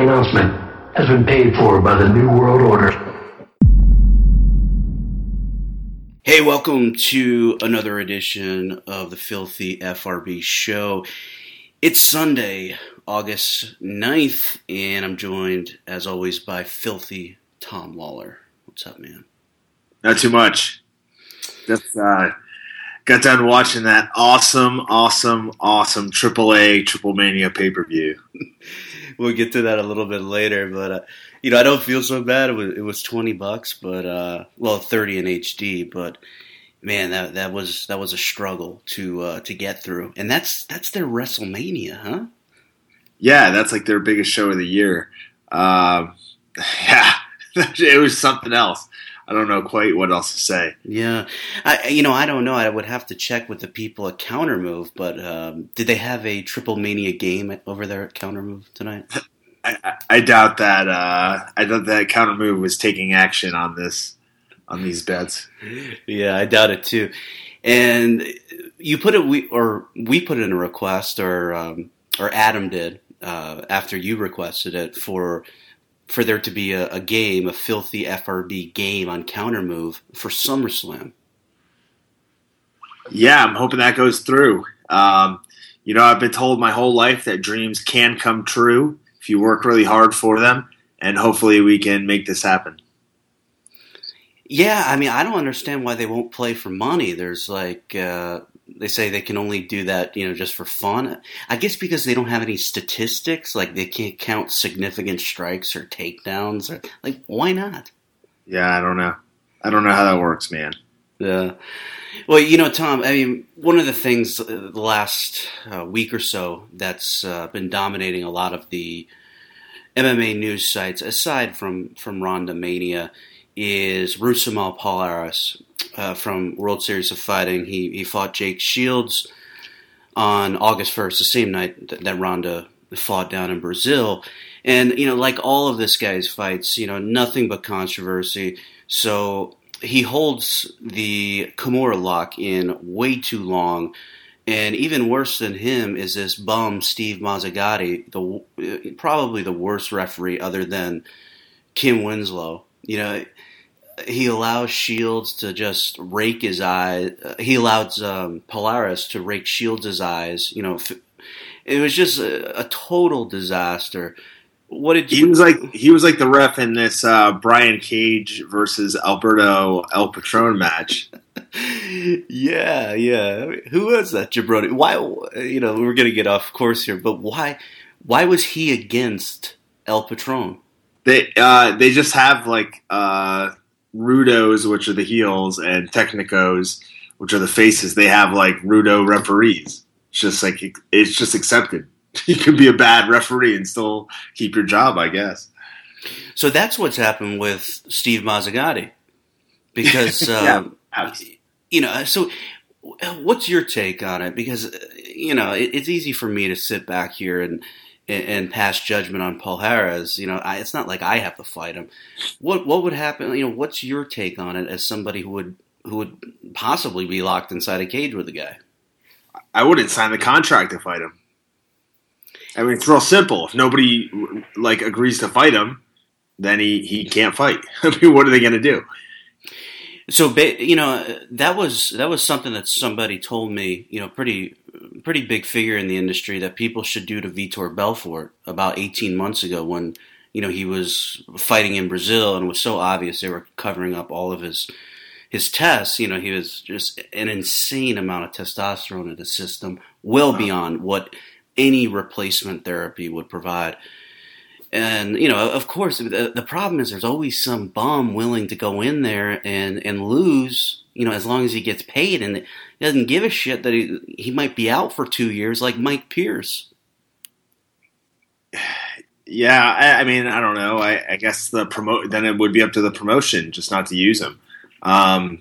announcement has been paid for by the New World Order. Hey, welcome to another edition of the Filthy FRB Show. It's Sunday, August 9th, and I'm joined, as always, by Filthy Tom Lawler. What's up, man? Not too much. Just got done watching that awesome AAA Triple Mania pay-per-view. We'll get to that a little bit later, but I don't feel so bad. It was $20, but 30 in HD. But man, that was a struggle to get through, and that's their WrestleMania, huh? Yeah, that's like their biggest show of the year. Yeah, it was something else. I don't know quite what else to say. Yeah, I don't know. I would have to check with the people at Countermove, but did they have a Triple Mania game over there at Countermove tonight? I doubt that. I doubt that Countermove was taking action on these bets. Yeah, I doubt it too. And you put it, we put in a request, or Adam did after you requested it for there to be a game, a Filthy FRB game on Countermove for SummerSlam. Yeah, I'm hoping that goes through. I've been told my whole life that dreams can come true if you work really hard for them, and hopefully we can make this happen. Yeah, I mean, I don't understand why they won't play for money. There's they say they can only do that, just for fun. I guess because they don't have any statistics, like they can't count significant strikes or takedowns. Why not? Yeah, I don't know. I don't know how that works, man. Yeah. Well, Tom, I mean, one of the things the last week or so that's been dominating a lot of the MMA news sites, aside from Ronda Mania, is Rousimar Palhares from World Series of Fighting. He fought Jake Shields on August 1st, the same night that Ronda fought down in Brazil. And, like all of this guy's fights, nothing but controversy. So he holds the Kimura lock in way too long. And even worse than him is this bum, Steve Mazzagatti, probably the worst referee other than Kim Winslow. He allows Shields to just rake his eyes. He allows Palhares to rake Shields' eyes. It was just a total disaster. What did you? He was like the ref in this Brian Cage versus Alberto El Patron match. Yeah. Who was that jabroni? Why? We're gonna get off course here, but why? Why was he against El Patron? They just have Rudos, which are the heels, and Technicos, which are the faces. They have Rudo referees. It's just accepted. You can be a bad referee and still keep your job, I guess. So that's what's happened with Steve Mazzagatti. Because, so what's your take on it? Because, it's easy for me to sit back here and pass judgment on Palhares. It's not like I have to fight him. What would happen? What's your take on it as somebody who would possibly be locked inside a cage with a guy? I wouldn't sign the contract to fight him. I mean, it's real simple. If nobody agrees to fight him, then he can't fight. I mean, what are they going to do? So, that was something that somebody told me, pretty big figure in the industry, that people should do to Vitor Belfort about 18 months ago when, he was fighting in Brazil and it was so obvious they were covering up all of his tests. He was just an insane amount of testosterone in his system, well beyond what any replacement therapy would provide. And, of course, the problem is there's always some bum willing to go in there and lose, as long as he gets paid. And he doesn't give a shit that he might be out for 2 years like Mike Pierce. Yeah, I mean, I don't know. I guess then it would be up to the promotion just not to use him. I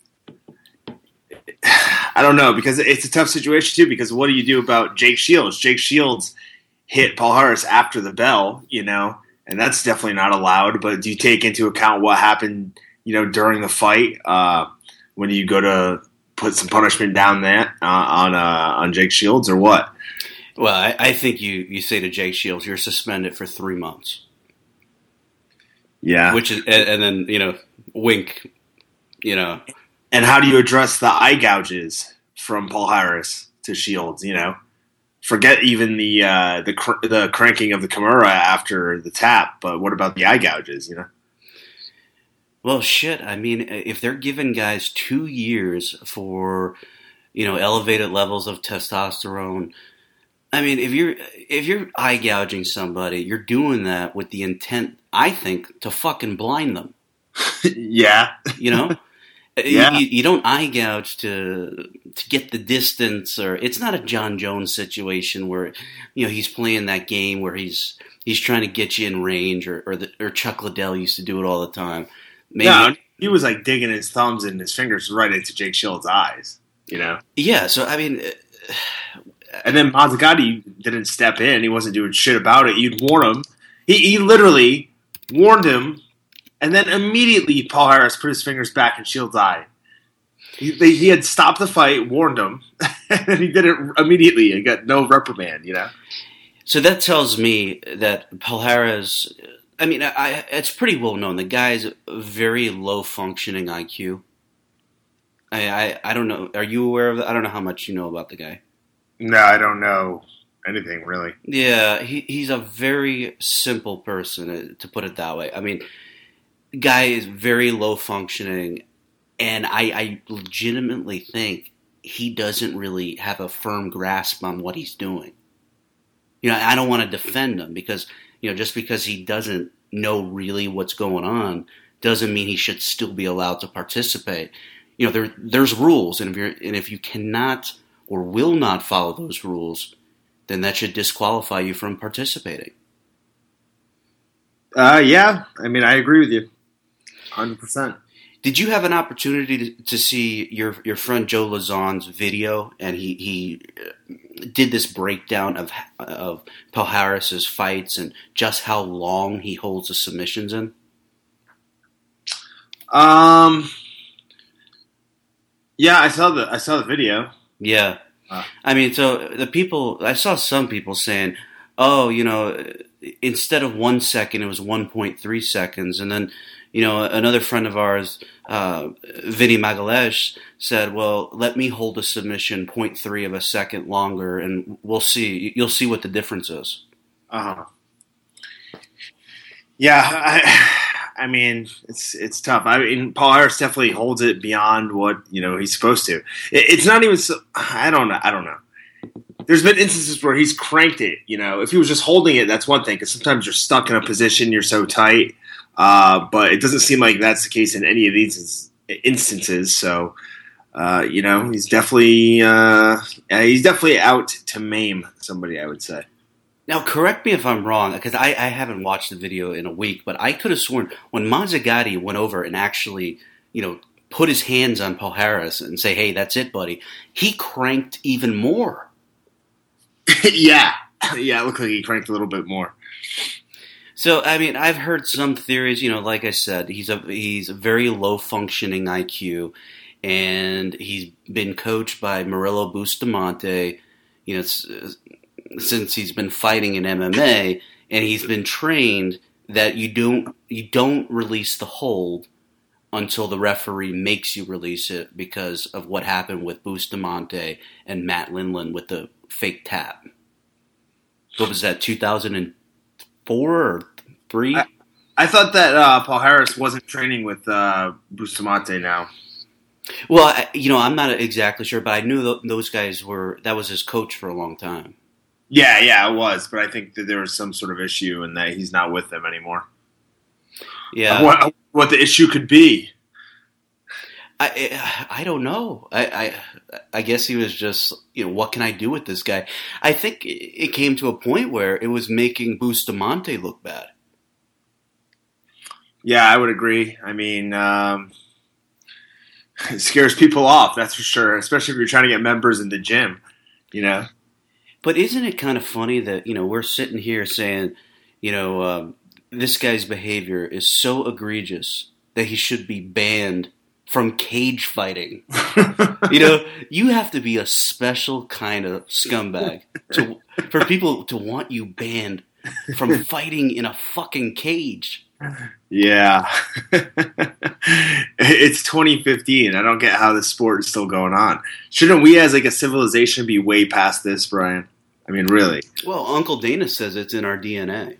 don't know, because it's a tough situation, too, because what do you do about Jake Shields? Jake Shields hit Palhares after the bell, and that's definitely not allowed. But do you take into account what happened, during the fight when you go to put some punishment down there on Jake Shields, or what? Well, I think you say to Jake Shields, you're suspended for 3 months. Yeah. Which is, and then, wink, And how do you address the eye gouges from Paul Harris to Shields? Forget even the cranking of the Kimura after the tap, but what about the eye gouges? Well, shit. I mean, if they're giving guys 2 years for, elevated levels of testosterone, I mean, if you're eye gouging somebody, you're doing that with the intent, I think, to fucking blind them. Yeah. Yeah. You don't eye gouge to get the distance, or it's not a John Jones situation where he's playing that game where he's trying to get you in range, or Chuck Liddell used to do it all the time. Maybe, no, he was like digging his thumbs and his fingers right into Jake Shields' eyes. Yeah. So I mean, and then Mazzagatti didn't step in. He wasn't doing shit about it. You'd warn him. He literally warned him. And then immediately Paul Harris put his fingers back in Shields' eye. He had stopped the fight, warned him, and he did it immediately. He got no reprimand, So that tells me that Paul Harris, I mean, it's pretty well known. The guy's very low functioning IQ. I don't know. Are you aware of that? I don't know how much you know about the guy. No, I don't know anything really. Yeah, he's a very simple person, to put it that way. I mean, guy is very low functioning, and I legitimately think he doesn't really have a firm grasp on what he's doing. I don't want to defend him because, just because he doesn't know really what's going on doesn't mean he should still be allowed to participate. There's rules, and if you cannot or will not follow those rules, then that should disqualify you from participating. Yeah, I mean, I agree with you. 100%. Did you have an opportunity to see your friend Joe Lauzon's video? And he did this breakdown of Paul Harris's fights and just how long he holds the submissions in. Yeah, I saw the video. Yeah, I mean, so I saw some people saying, "Oh, instead of 1 second, it was 1.3 seconds," and then. Another friend of ours, Vinny Magalesh, said, well, let me hold a submission 0.3 of a second longer, and we'll see. You'll see what the difference is. Uh-huh. Yeah, I mean, it's tough. I mean, Paul Harris definitely holds it beyond what, he's supposed to. It's not even so, I don't know. There's been instances where he's cranked it, If he was just holding it, that's one thing, because sometimes you're stuck in a position, you're so tight. But it doesn't seem like that's the case in any of these instances. So, he's definitely out to maim somebody, I would say. Now, correct me if I'm wrong, because I haven't watched the video in a week, but I could have sworn when Mazzagatti went over and actually, put his hands on Paul Harris and say, hey, that's it, buddy, he cranked even more. Yeah, it looked like he cranked a little bit more. So, I mean, I've heard some theories, like I said, he's a very low functioning IQ, and he's been coached by Murillo Bustamante, since he's been fighting in MMA, and he's been trained that you don't release the hold until the referee makes you release it because of what happened with Bustamante and Matt Lindland with the fake tap. What was that, 2004 or 3? I thought that Paul Harris wasn't training with Bustamante now. Well, I'm not exactly sure, but I knew those guys that was his coach for a long time. Yeah, it was, but I think that there was some sort of issue and that he's not with them anymore. Yeah. What the issue could be. I don't know. I guess he was just, what can I do with this guy? I think it came to a point where it was making Bustamante look bad. Yeah, I would agree. I mean, it scares people off, that's for sure, especially if you're trying to get members in the gym, But isn't it kind of funny that, we're sitting here saying, this guy's behavior is so egregious that he should be banned from cage fighting. You know, you have to be a special kind of scumbag for people to want you banned from fighting in a fucking cage. Yeah. It's 2015. I don't get how this sport is still going on. Shouldn't we as like a civilization be way past this, Brian? I mean, really? Well, Uncle Dana says it's in our DNA.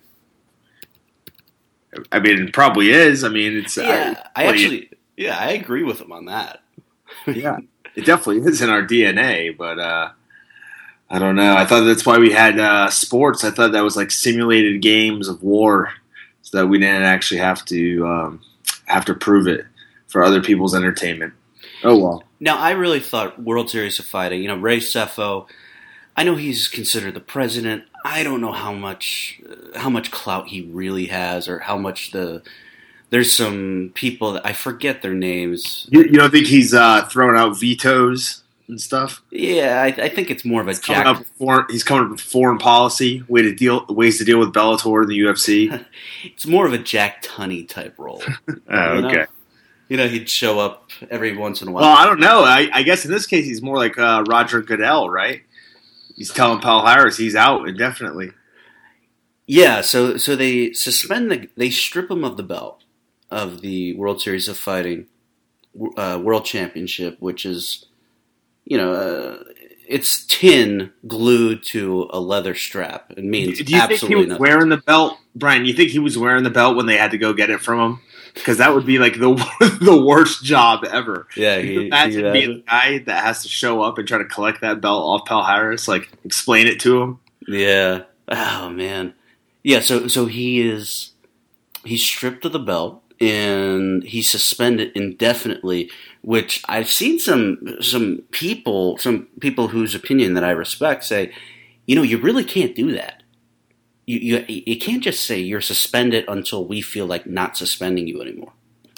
I mean, it probably is. I mean, it's... I agree with him on that. Yeah, it definitely is in our DNA, but I don't know. I thought that's why we had sports. I thought that was like simulated games of war, so that we didn't actually have to prove it for other people's entertainment. Oh well. Now, I really thought World Series of Fighting. You know, Ray Sefo. I know he's considered the president. I don't know how much clout he really has, or how much There's some people that I forget their names. You don't think he's throwing out vetoes and stuff? Yeah, I think it's more of a he's coming up with foreign policy, ways to deal with Bellator and the UFC. It's more of a Jack Tunney type role. Okay. You know, he'd show up every once in a while. Well, I don't know. I guess in this case, he's more like Roger Goodell, right? He's telling Palhares he's out indefinitely. Yeah, so they they strip him of the belt of the World Series of Fighting World Championship, which is, you know, it's tin glued to a leather strap. It means Do you think he was wearing the belt, Brian? You think he was wearing the belt when they had to go get it from him? Because that would be like the worst job ever. Yeah, imagine being the guy that has to show up and try to collect that belt off Palhares, like explain it to him. Yeah. Oh man. Yeah. So he's stripped of the belt and he's suspended indefinitely. Which I've seen some people whose opinion that I respect say, you know, you really can't do that. You can't just say you're suspended until we feel like not suspending you anymore.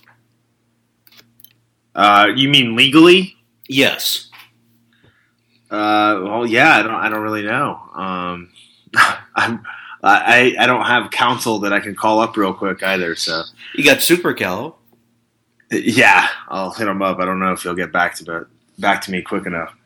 You mean legally? Yes. Well, yeah. I don't really know. I don't have counsel that I can call up real quick either. So you got Super Callow. Yeah, I'll hit him up. I don't know if he'll get back to me quick enough.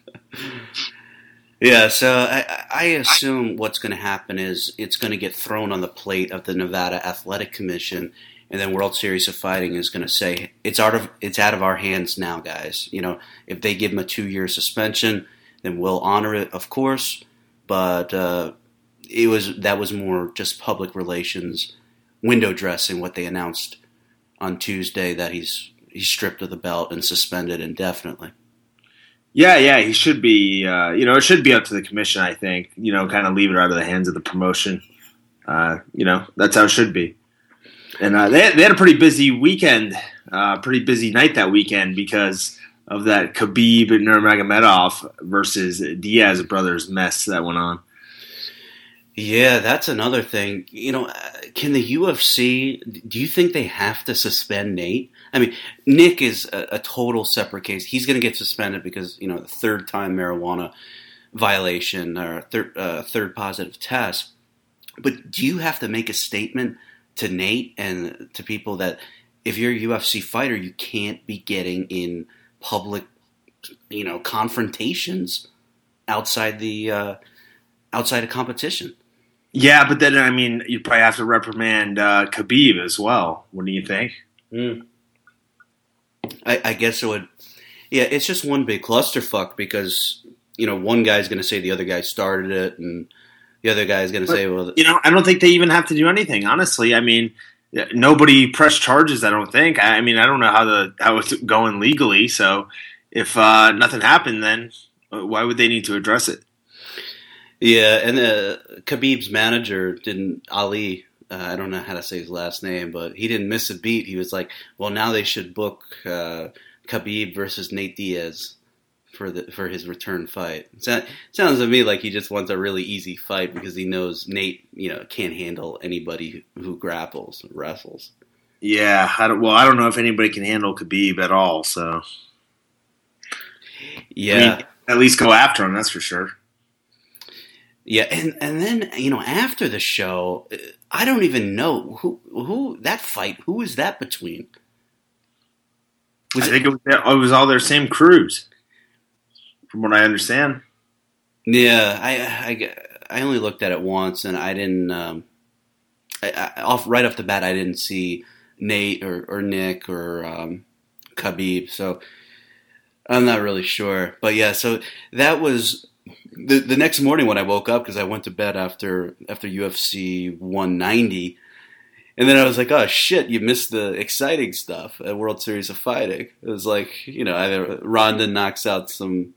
Yeah, so I assume what's going to happen is it's going to get thrown on the plate of the Nevada Athletic Commission, and then World Series of Fighting is going to say it's out of our hands now, guys. You know, if they give him a 2-year suspension, then we'll honor it, of course. But that was more just public relations, window dressing. What they announced on Tuesday, that he's stripped of the belt and suspended indefinitely. Yeah, he should be. It should be up to the commission, I think. You know, kind of leave it out of the hands of the promotion. That's how it should be. And they had a pretty busy weekend, pretty busy night that weekend because of that Khabib and Nurmagomedov versus Diaz brothers mess that went on. Yeah, that's another thing. You know, can the UFC, do you think they have to suspend Nate? I mean, Nick is a total separate case. He's going to get suspended because, you know, the third time marijuana violation or third positive test. But do you have to make a statement to Nate and to people that if you're a UFC fighter, you can't be getting in public, you know, confrontations outside of competition? Yeah, but then, I mean, you'd probably have to reprimand Khabib as well. What do you think? I guess it would. Yeah, it's just one big clusterfuck because, you know, one guy's going to say the other guy started it, and the other guy's going to say, well... You know, I don't think they even have to do anything, honestly. I mean, nobody pressed charges, I don't think. I mean, I don't know how it's going legally, so if nothing happened, then why would they need to address it? Yeah, and Khabib's manager Ali, I don't know how to say his last name, but he didn't miss a beat. He was like, well, now they should book Khabib versus Nate Diaz for his return fight. Sounds to me like he just wants a really easy fight because he knows Nate, you know, can't handle anybody who wrestles. Yeah, I don't know if anybody can handle Khabib at all, so... Yeah. I mean, at least go after him, that's for sure. Yeah, and then, you know, after the show, I don't even know who that fight, who is that between? I think it was all their same crews, from what I understand. Yeah, I only looked at it once, and I didn't. Right off the bat, I didn't see Nate or Nick or Khabib, so I'm not really sure. But yeah, so that was the next morning when I woke up, because I went to bed after UFC 190. And then I was like, oh, shit, you missed the exciting stuff at World Series of Fighting. It was like, either Ronda knocks out some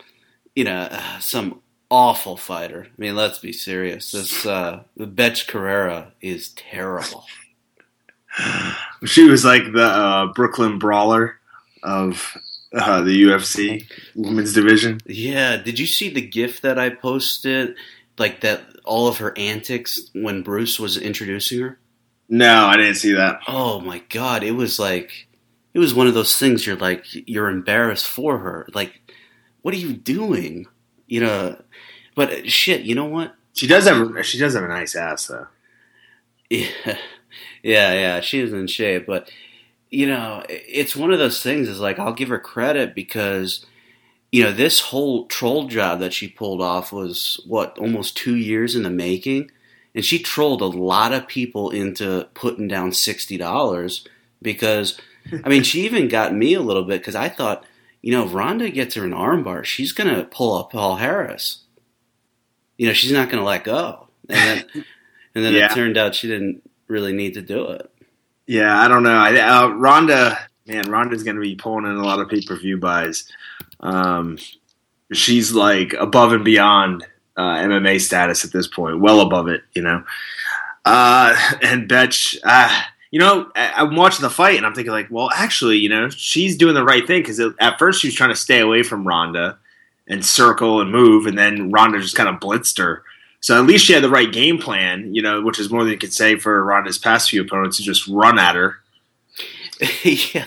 awful fighter. I mean, let's be serious. This Betch Carrera is terrible. She was like the Brooklyn Brawler of the UFC women's division. Yeah, did you see the GIF that I posted? Like that, all of her antics when Bruce was introducing her? No, I didn't see that. Oh my God, it was one of those things you're embarrassed for her. Like, what are you doing? But shit, you know what? She does have a nice ass though. Yeah, she is in shape, but it's one of those things. Is like, I'll give her credit because this whole troll job that she pulled off was almost 2 years in the making. And she trolled a lot of people into putting down $60 because, I mean, she even got me a little bit because I thought, if Ronda gets her an armbar, she's going to pull up Paul Harris. She's not going to let go. And then Yeah. It turned out she didn't really need to do it. Yeah, I don't know. Ronda's going to be pulling in a lot of pay-per-view buys. She's like above and beyond MMA status at this point, well above it, and Betch, I'm watching the fight and I'm thinking like, well, actually, she's doing the right thing because at first she was trying to stay away from Ronda and circle and move, and then Ronda just kind of blitzed her. So at least she had the right game plan, which is more than you could say for Ronda's past few opponents to just run at her. Yeah,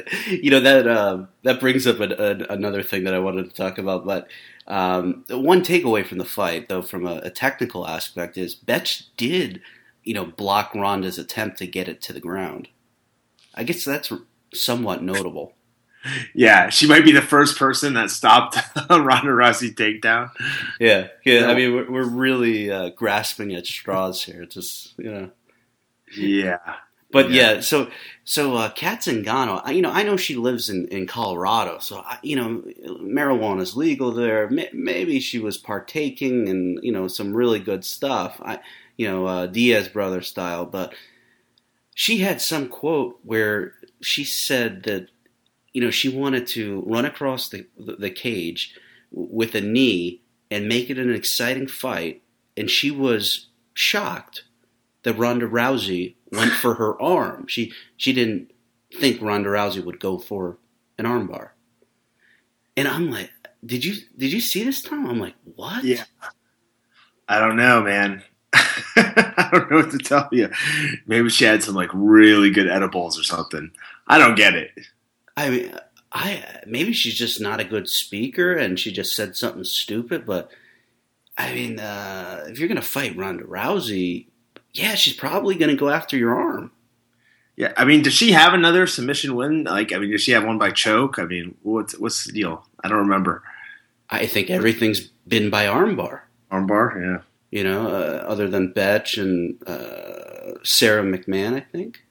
that brings up another thing that I wanted to talk about. But one takeaway from the fight, though, from a technical aspect, is Betch did, block Ronda's attempt to get it to the ground. I guess that's somewhat notable. Yeah, she might be the first person that stopped a Ronda Rousey takedown. Yeah. I mean, we're really grasping at straws here. Just Yeah. But yeah, so Kat Zingano, I know she lives in Colorado, so marijuana is legal there. Maybe she was partaking in some really good stuff, Diaz brother style. But she had some quote where she said that she wanted to run across the cage with a knee and make it an exciting fight, and she was shocked that Ronda Rousey went for her arm. She didn't think Ronda Rousey would go for an armbar. And I'm like, did you see this, Tom? I'm like, what? Yeah. I don't know, man. I don't know what to tell you. Maybe she had some like really good edibles or something. I don't get it. I mean, maybe she's just not a good speaker and she just said something stupid. But I mean, if you're gonna fight Ronda Rousey, yeah, she's probably going to go after your arm. Yeah, I mean, does she have another submission win? Does she have one by choke? I mean, what's the deal? I don't remember. I think everything's been by armbar. Armbar, yeah. Other than Betch and Sarah McMahon, I think.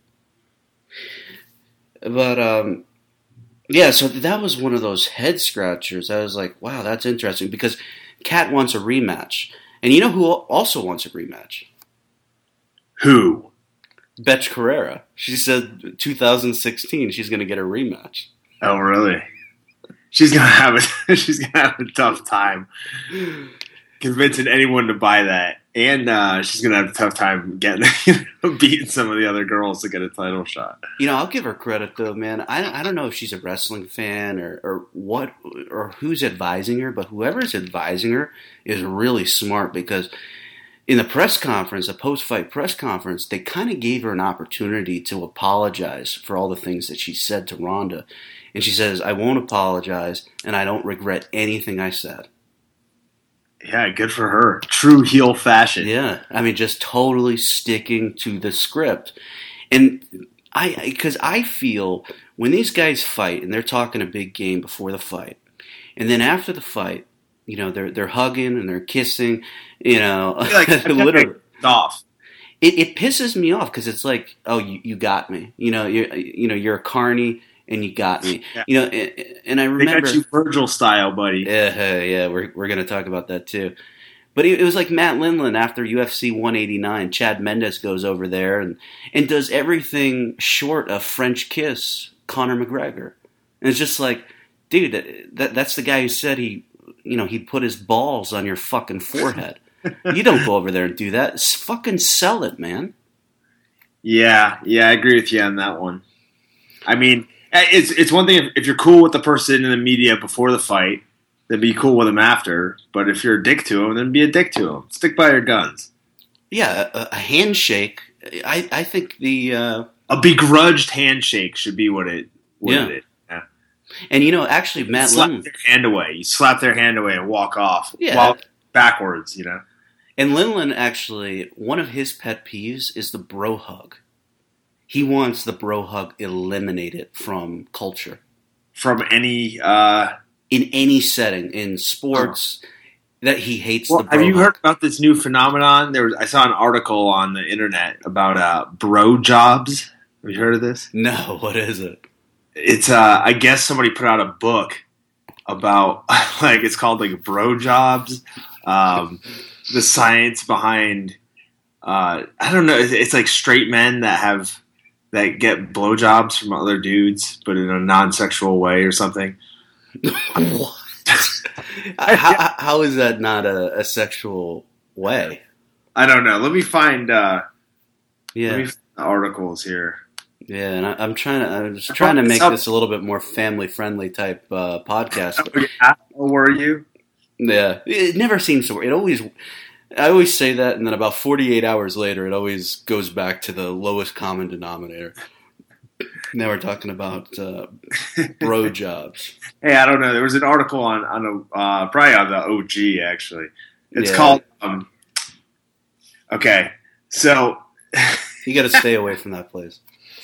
But, yeah, so that was one of those head scratchers. I was like, wow, that's interesting, because Kat wants a rematch. And you know who also wants a rematch? Who? Betch Carrera. She said 2016 she's going to get a rematch. Oh, really? She's gonna have a tough time convincing anyone to buy that, and she's gonna have a tough time getting beating some of the other girls to get a title shot. I'll give her credit though, man. I don't know if she's a wrestling fan or what or who's advising her, but whoever's advising her is really smart, because in the press conference, a post-fight press conference, they kind of gave her an opportunity to apologize for all the things that she said to Ronda. And she says, I won't apologize, and I don't regret anything I said. Yeah, good for her. True heel fashion. Yeah, I mean, just totally sticking to the script. And because I feel when these guys fight and they're talking a big game before the fight, and then after the fight, they're hugging and they're kissing, Like literally off. It pisses me off because it's like, oh, you got me. You're a carny and you got me. Yeah. And I remember they got you Virgil style, buddy. Yeah, we're going to talk about that too. But it was like Matt Lindland after UFC 189. Chad Mendes goes over there and does everything short of French kiss Conor McGregor. And it's just like, dude, that's the guy who said he'd put his balls on your fucking forehead. You don't go over there and do that. Fucking sell it, man. Yeah, I agree with you on that one. I mean, it's one thing if you're cool with the person in the media before the fight, then be cool with them after. But if you're a dick to them, then be a dick to them. Stick by your guns. Yeah, a handshake. I think a begrudged handshake should be what it is. Yeah. And actually, Matt slap their hand away. You slap their hand away and walk off. Yeah. Walk backwards. And Lindland, actually, one of his pet peeves is the bro hug. He wants the bro hug eliminated from culture. From any... in any setting, in sports, that he hates the bro Have you hug. heard about this new phenomenon? I saw an article on the internet about bro jobs. Have you heard of this? No, what is it? It's, I guess somebody put out a book about, it's called, bro jobs. The science behind, I don't know, it's like straight men that get blowjobs from other dudes, but in a non-sexual way or something. What? How is that not a sexual way? I don't know. Let me find the articles here. Yeah, and I'm just trying to make this a little bit more family-friendly type podcast. How were you? Yeah, it never seems to work. I always say that, and then about 48 hours later, it always goes back to the lowest common denominator. Now we're talking about bro jobs. Hey, I don't know. There was an article on probably on the OG actually. It's called. Okay, so you got to stay away from that place.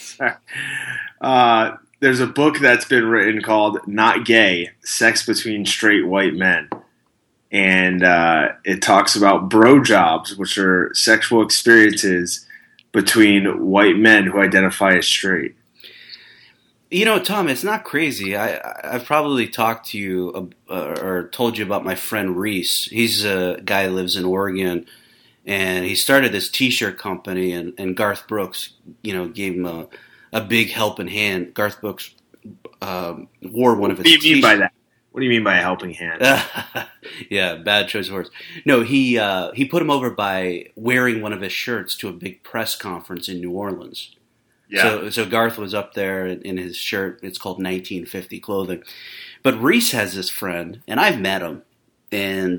There's a book that's been written called "Not Gay: Sex Between Straight White Men." And it talks about bro jobs, which are sexual experiences between white men who identify as straight. Tom, it's not crazy. I've probably talked to you or told you about my friend Reese. He's a guy who lives in Oregon, and he started this T-shirt company, and Garth Brooks, gave him a big helping hand. Garth Brooks wore one of his T-shirts. What do you mean by that? What do you mean by a helping hand? Yeah, bad choice of words. No, he put him over by wearing one of his shirts to a big press conference in New Orleans. Yeah. So Garth was up there in his shirt. It's called 1950 clothing. But Reese has this friend, and I've met him, and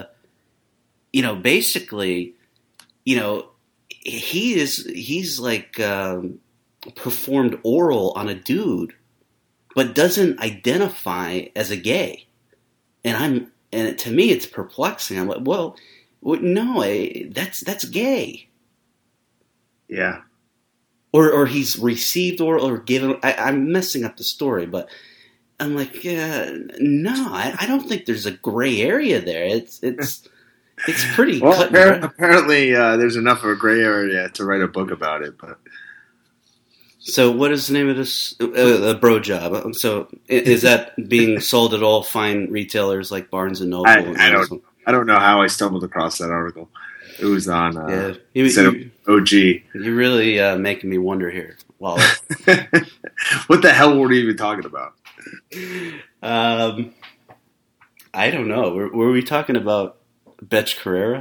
basically, he's like performed oral on a dude, but doesn't identify as a gay. And to me, it's perplexing. I'm like, well no, that's gay. Yeah. Or he's received oral or given. I'm messing up the story, but I'm like, no, I don't think there's a gray area there. It's pretty. Well, apparently, there's enough of a gray area to write a book about it, but. So what is the name of this? The bro job. So is that being sold at all fine retailers like Barnes and Noble? I don't know how I stumbled across that article. It was on OG. You're really making me wonder here. Well, what the hell were we even talking about? I don't know. Were we talking about Betch Carrera?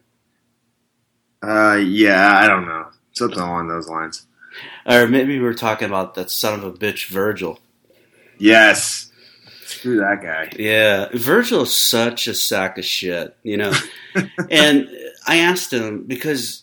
Yeah, I don't know. Something along those lines. Or maybe we were talking about that son of a bitch, Virgil. Yes. Screw that guy. Yeah. Virgil is such a sack of shit, And I asked him because,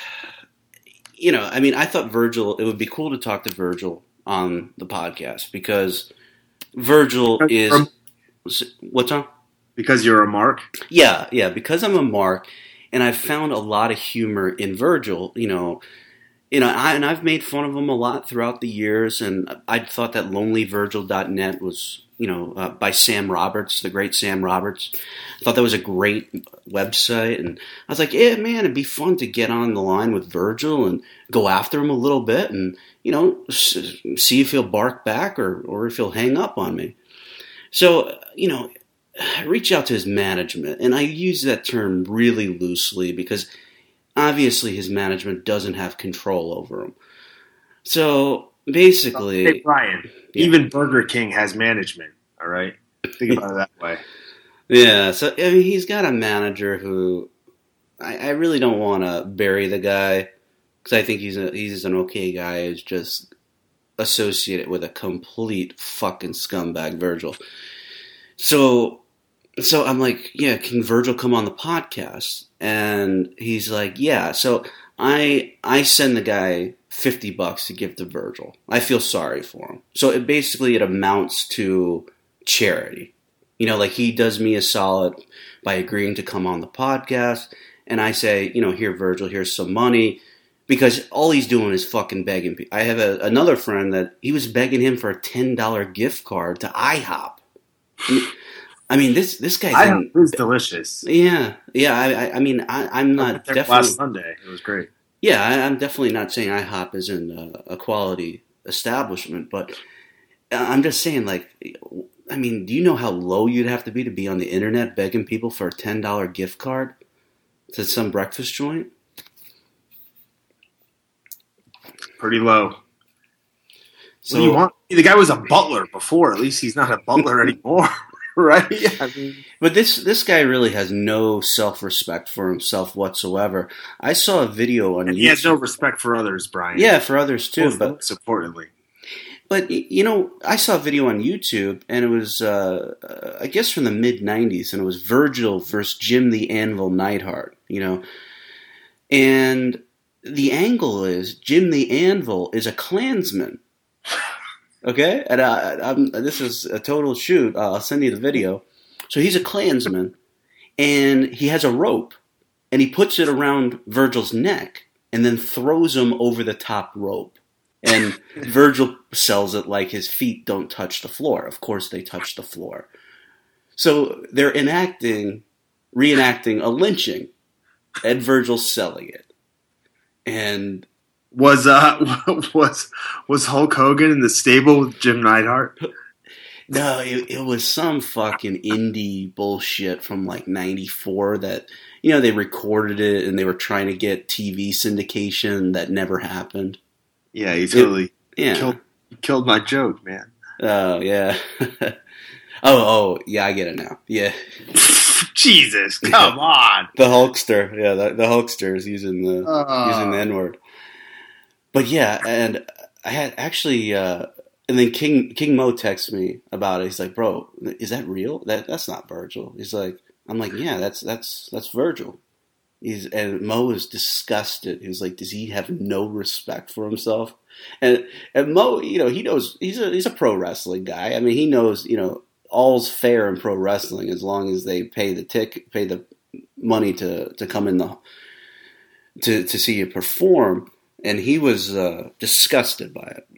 I thought it would be cool to talk to Virgil on the podcast because Virgil is... What's Tom? Because you're a mark? Yeah, because I'm a mark, and I've found a lot of humor in Virgil, I've made fun of him a lot throughout the years, and I thought that lonelyvirgil.net was, by Sam Roberts, the great Sam Roberts. I thought that was a great website, and I was like, yeah, man, it'd be fun to get on the line with Virgil and go after him a little bit and, see if he'll bark back or if he'll hang up on me. So, I reach out to his management, and I use that term really loosely because obviously his management doesn't have control over him. So basically... Hey, Brian, even Burger King has management, all right? Think about it that way. Yeah, so he's got a manager who I really don't want to bury the guy because I think he's an okay guy. He's just associated with a complete fucking scumbag, Virgil. So I'm like, yeah, can Virgil come on the podcast? And he's like, yeah. So I send the guy $50 to give to Virgil. I feel sorry for him. So it amounts to charity. Like he does me a solid by agreeing to come on the podcast. And I say, here, Virgil, here's some money. Because all he's doing is fucking begging people. I have another friend that he was begging him for a $10 gift card to IHOP. I mean, this guy is delicious. Yeah. I'm not definitely last Sunday. It was great. Yeah, I'm definitely not saying IHOP isn't a quality establishment, but I'm just saying, do you know how low you'd have to be on the internet begging people for a $10 gift card to some breakfast joint? Pretty low. So what do you want? The guy was a butler before. At least he's not a butler anymore. Right? Yeah, but this guy really has no self-respect for himself whatsoever. I saw a video on YouTube. He has no respect for others, Brian. Yeah, for others too. Most importantly. But, I saw a video on YouTube, and it was, I guess from the mid-'90s, and it was Virgil versus Jim the Anvil Neidhart, And the angle is Jim the Anvil is a Klansman. Okay? And this is a total shoot. I'll send you the video. So he's a Klansman, and he has a rope, and he puts it around Virgil's neck, and then throws him over the top rope. And Virgil sells it like his feet don't touch the floor. Of course they touch the floor. So they're reenacting a lynching, and Virgil's selling it. And was Hulk Hogan in the stable with Jim Neidhart? No, it was some fucking indie bullshit from like '94 that they recorded it and they were trying to get TV syndication that never happened. Yeah, he totally killed my joke, man. Oh yeah. oh yeah, I get it now. Yeah. Jesus, come on. The Hulkster, yeah, the Hulkster is using the N-word. But yeah, and I had actually, and then King Mo texted me about it. He's like, "Bro, is that real? That's not Virgil." He's like, "I'm like, yeah, that's Virgil." And Mo was disgusted. He was like, "Does he have no respect for himself?" And Mo, he knows he's a pro wrestling guy. I mean, he knows, all's fair in pro wrestling as long as they pay the money to come in to see you perform. And he was disgusted by it.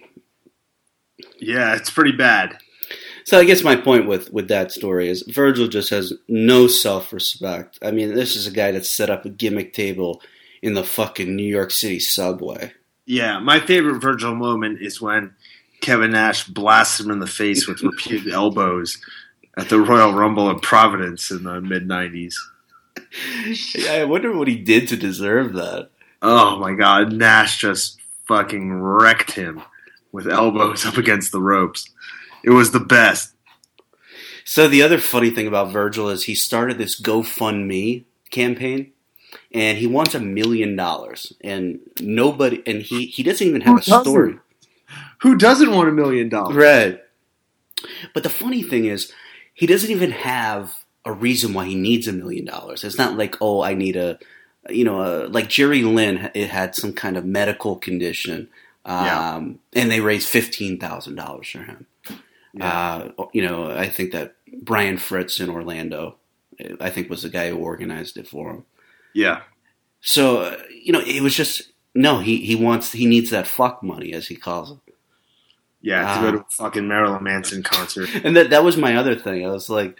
Yeah, it's pretty bad. So I guess my point with that story is Virgil just has no self-respect. I mean, this is a guy that set up a gimmick table in the fucking New York City subway. Yeah, my favorite Virgil moment is when Kevin Nash blasts him in the face with repeated elbows at the Royal Rumble in Providence in the mid-'90s. Yeah, I wonder what he did to deserve that. Oh my God, Nash just fucking wrecked him with elbows up against the ropes. It was the best. So the other funny thing about Virgil is he started this GoFundMe campaign, and he wants $1 million, and nobody, and he doesn't even have a story. Who doesn't want $1 million? Right. But the funny thing is, he doesn't even have a reason why he needs $1 million. It's not like, oh, I need like Jerry Lynn had some kind of medical condition, and they raised $15,000 for him. Yeah. I think that Brian Fritz in Orlando, I think was the guy who organized it for him. Yeah. So, it was just No, he needs that fuck money, as he calls it. Yeah, to go to a fucking Marilyn Manson concert. And that was my other thing. I was like,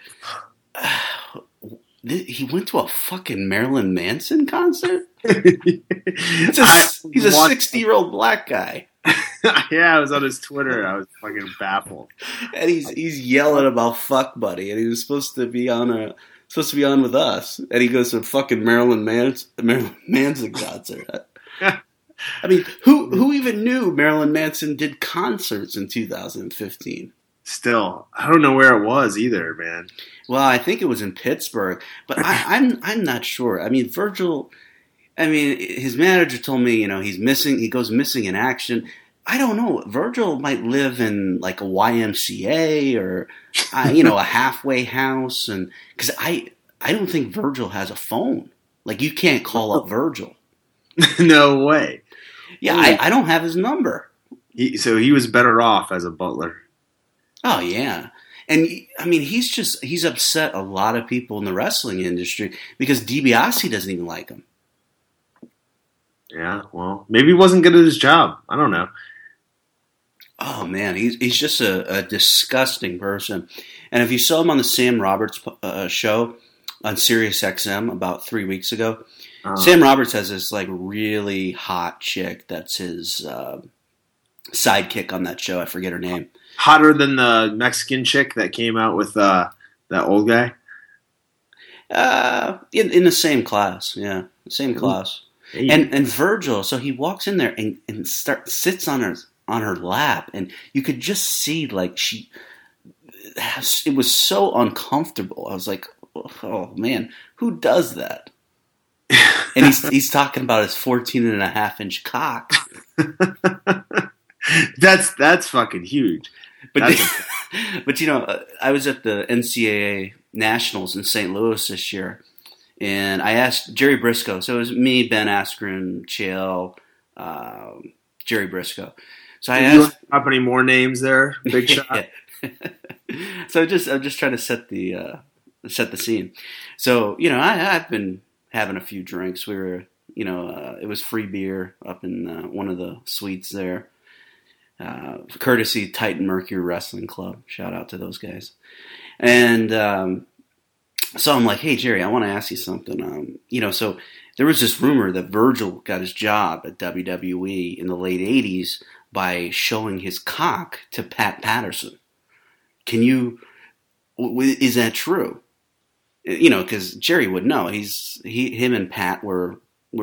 he went to a fucking Marilyn Manson concert? He's a 60-year-old black guy. Yeah, I was on his Twitter. I was fucking baffled. And he's yelling about fuck buddy, and he was supposed to be on with us, and he goes to a fucking Marilyn Manson concert. I mean, who even knew Marilyn Manson did concerts in 2015? Still, I don't know where it was either, man. Well, I think it was in Pittsburgh, but I'm not sure. I mean, Virgil. I mean, his manager told me, he's missing. He goes missing in action. I don't know. Virgil might live in like a YMCA or, a halfway house, and because I don't think Virgil has a phone. Like, you can't call up Virgil. No way. Yeah, I don't have his number. So he was better off as a butler. Oh yeah, and I mean, he's upset a lot of people in the wrestling industry because DiBiase doesn't even like him. Yeah, well, maybe he wasn't good at his job. I don't know. Oh man, he's just a disgusting person. And if you saw him on the Sam Roberts show on Sirius XM about 3 weeks ago, Sam Roberts has this like really hot chick that's his sidekick on that show. I forget her name. Hotter than the Mexican chick that came out with that old guy? In the same class, yeah. Same class. Hey. And Virgil, so he walks in there and sits on her lap, and you could just see like it was so uncomfortable. I was like, oh man, who does that? And he's talking about his 14.5-inch cock. That's fucking huge. But I was at the NCAA Nationals in St. Louis this year, and I asked Jerry Briscoe. So it was me, Ben Askren, Chael, Jerry Briscoe. So I asked, drop any more names there, Big Shot. So I'm just trying to set the scene. So I've been having a few drinks. We were it was free beer up in one of the suites there. Courtesy Titan Mercury Wrestling Club. Shout out to those guys. And so I'm like, hey, Jerry, I want to ask you something. So there was this rumor that Virgil got his job at WWE in the late 80s by showing his cock to Pat Patterson. Is that true? Because Jerry would know. Him and Pat were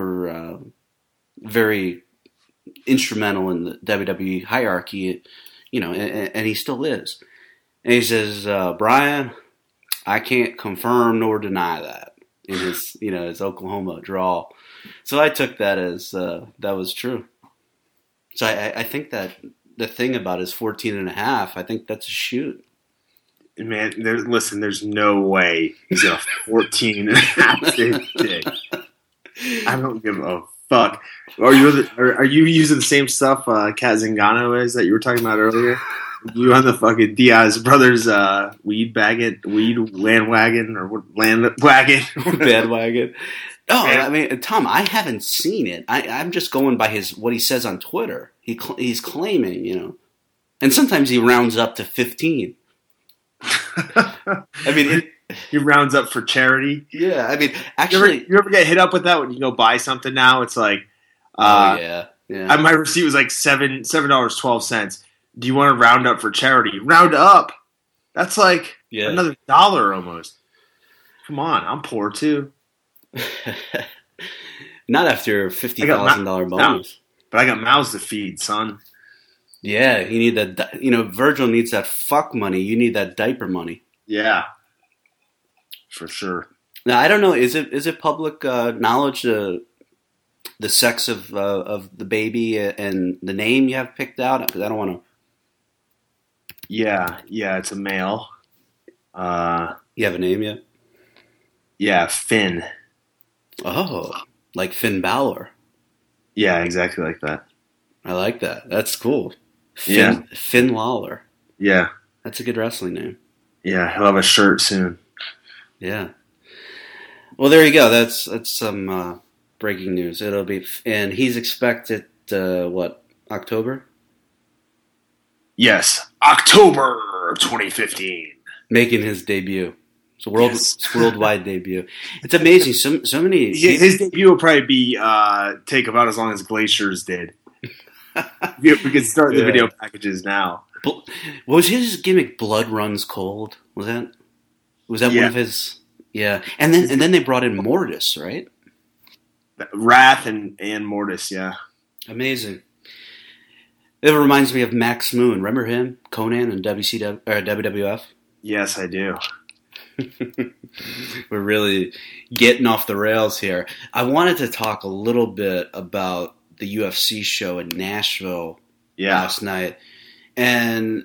very instrumental in the WWE hierarchy, and he still is. And he says, Brian, I can't confirm nor deny that in his Oklahoma drawl. So I took that as that was true. So I think that the thing about his 14.5, I think that's a shoot. Man, there's no way he's a 14.5 dick. I don't give a fuck. Are you using the same stuff Kat Zingano is that you were talking about earlier? You on the fucking Diaz brothers weed bandwagon or what bandwagon? Bandwagon. Oh, I mean, Tom, I haven't seen it. I'm just going by what he says on Twitter. He's claiming, and sometimes he rounds up to 15. I mean, he rounds up for charity. Yeah, I mean, actually, you ever get hit up with that when you go buy something now? It's like, yeah. My receipt was like $7.12. Do you want to round up for charity? Round up. That's like another $1 almost. Come on, I'm poor too. Not after $50,000 bonus. But I got mouths to feed, son. Yeah, you need that. Virgil needs that fuck money. You need that diaper money. Yeah, for sure. Now I don't know. Is it public knowledge the sex of the baby and the name you have picked out? Because I don't want to. Yeah, it's a male. You have a name yet? Yeah, Finn. Oh, like Finn Balor. Yeah, exactly like that. I like that. That's cool. Finn Lawler. Yeah. That's a good wrestling name. Yeah, he'll have a shirt soon. Yeah. Well, there you go. That's some breaking news. It'll be, and he's expected October? Yes, October 2015, making his debut. So worldwide debut. It's amazing. So many. His debut will probably be take about as long as Glacier's did. We could start the video packages now. Was his gimmick "Blood Runs Cold"? Was that one of his? Yeah, and then they brought in Mortis, right? Wrath and Mortis, yeah. Amazing. It reminds me of Max Moon. Remember him? Conan and WWF? Yes, I do. We're really getting off the rails here. I wanted to talk a little bit about the UFC show in Nashville last night. And,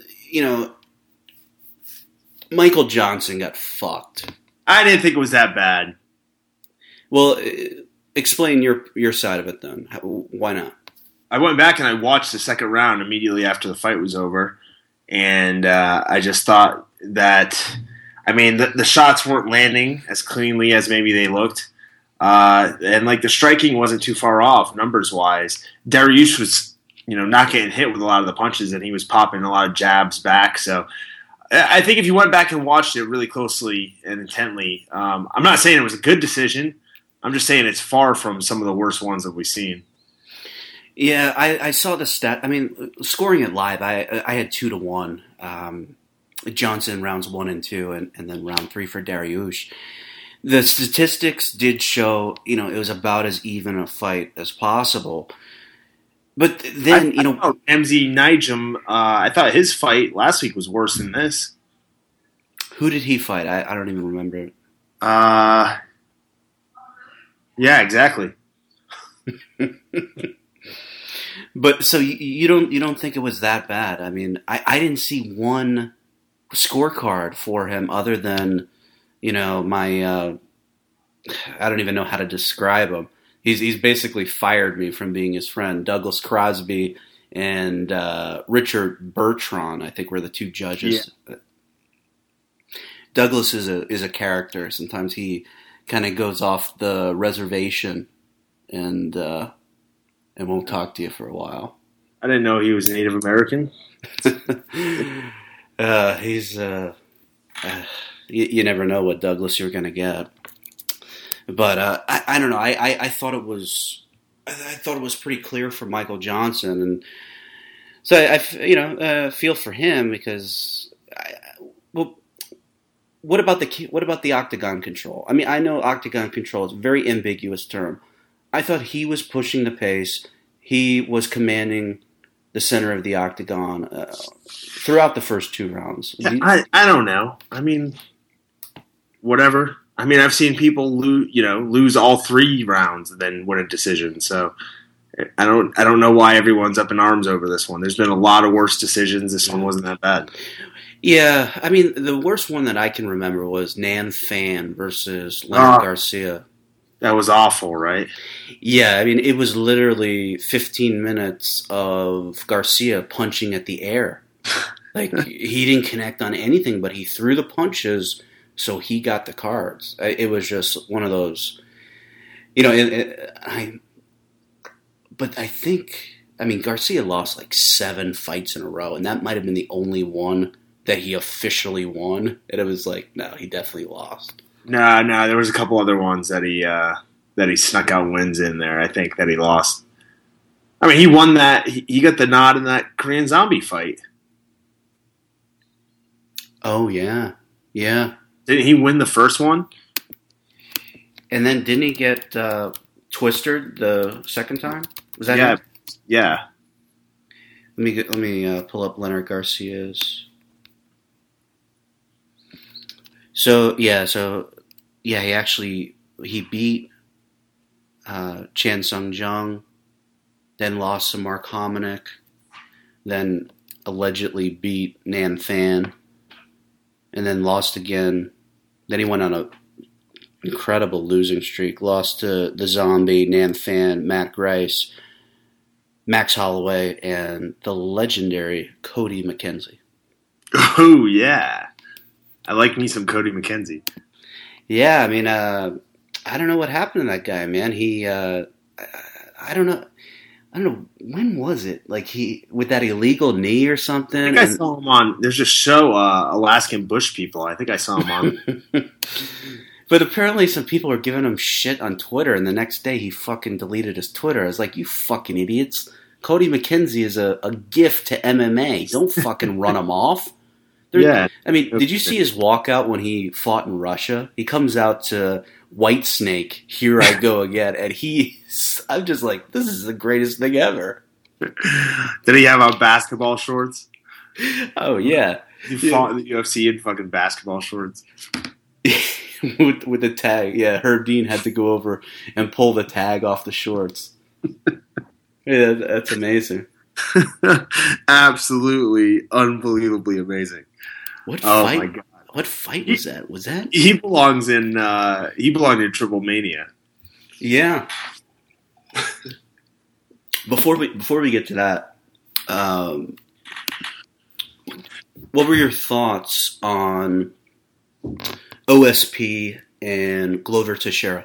Michael Johnson got fucked. I didn't think it was that bad. Well, explain your side of it then. Why not? I went back and I watched the second round immediately after the fight was over, and I just thought that, the shots weren't landing as cleanly as maybe they looked, and the striking wasn't too far off numbers wise. Dariush was, not getting hit with a lot of the punches, and he was popping a lot of jabs back. So I think if you went back and watched it really closely and intently, I'm not saying it was a good decision. I'm just saying it's far from some of the worst ones that we've seen. Yeah, I saw the stat. Scoring it live, I had 2-1. Johnson rounds 1 and 2, and then round 3 for Dariush. The statistics did show, it was about as even a fight as possible. But then, Ramsey Nijum, I thought his fight last week was worse than this. Who did he fight? I don't even remember. Yeah, exactly. But so you don't think it was that bad? I didn't see one scorecard for him other than my I don't even know how to describe him. He's basically fired me from being his friend. Douglas Crosby and Richard Bertrand, I think, were the two judges. Yeah. Douglas is a character. Sometimes he kind of goes off the reservation and won't talk to you for a while. I didn't know he was Native American. He's you never know what Douglas you're going to get. But I don't know. I thought it was pretty clear for Michael Johnson, and so I feel for him because what about the octagon control? I know octagon control is a very ambiguous term. I thought he was pushing the pace. He was commanding the center of the octagon throughout the first 2 rounds. Yeah, I don't know. Whatever. I've seen people lose all 3 rounds and then win a decision. So I don't know why everyone's up in arms over this one. There's been a lot of worse decisions. This one wasn't that bad. Yeah, the worst one that I can remember was Nan Fan versus Leonard Garcia. That was awful, right? Yeah, it was literally 15 minutes of Garcia punching at the air. He didn't connect on anything, but he threw the punches, so he got the cards. It was just one of those, but I think, Garcia lost 7 fights in a row, and that might have been the only one that he officially won. And it was no, he definitely lost. No, there was a couple other ones that he snuck out wins in there. I think that he lost. He won that. He got the nod in that Korean Zombie fight. Oh yeah. Didn't he win the first one? And then didn't he get twistered the second time? Was that him? Yeah. Let me pull up Leonard Garcia's. He beat Chan Sung Jung, then lost to Mark Hominick, then allegedly beat Nan Fan, and then lost again. Then he went on an incredible losing streak, lost to the Zombie, Nan Fan, Matt Grice, Max Holloway, and the legendary Cody McKenzie. Oh, yeah. I like me some Cody McKenzie. Yeah, I don't know what happened to that guy, man. I don't know. I don't know, when was it? Like he with that illegal knee or something. I think I saw him on. There's a show, Alaskan Bush People. I think I saw him on. But apparently, some people are giving him shit on Twitter, and the next day he fucking deleted his Twitter. I was like, you fucking idiots! Cody McKenzie is a gift to MMA. Don't fucking run him off. Yeah. I mean, did you see his walkout when he fought in Russia? He comes out to White Snake, Here I Go Again, and I'm just like, this is the greatest thing ever. Did he have on basketball shorts? Oh, yeah. He fought in the UFC in fucking basketball shorts. with the tag. Yeah, Herb Dean had to go over and pull the tag off the shorts. Yeah, that's amazing. Absolutely, unbelievably amazing. What Oh fight? my god! What fight was that? Was that? He belongs in. He belonged in Triple Mania. Yeah. Before we get to that, what were your thoughts on OSP and Glover Teixeira?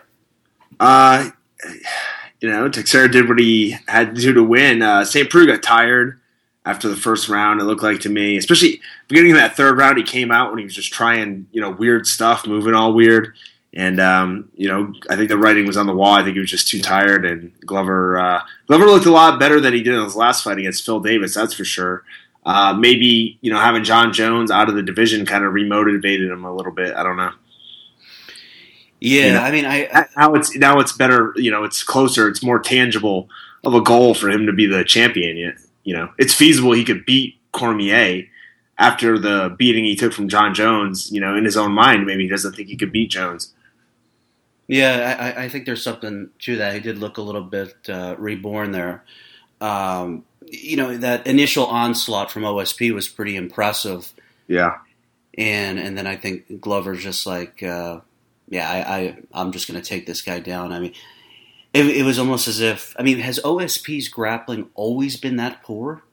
Teixeira did what he had to do to win. St. Preux got tired after the first round, it looked like to me. Especially beginning of that third round, he came out when he was just trying, weird stuff, moving all weird. And, I think the writing was on the wall. I think he was just too tired. And Glover looked a lot better than he did in his last fight against Phil Davis, that's for sure. Maybe, having John Jones out of the division kind of remotivated him a little bit. I don't know. Yeah, I mean, now it's better. It's closer. It's more tangible of a goal for him to be the champion. It's feasible he could beat Cormier after the beating he took from John Jones. In his own mind, maybe he doesn't think he could beat Jones. Yeah, I think there's something to that. He did look a little bit reborn there. That initial onslaught from OSP was pretty impressive. Yeah, and then I think Glover's just like. I'm just going to take this guy down. I mean, it was almost as if, has OSP's grappling always been that poor?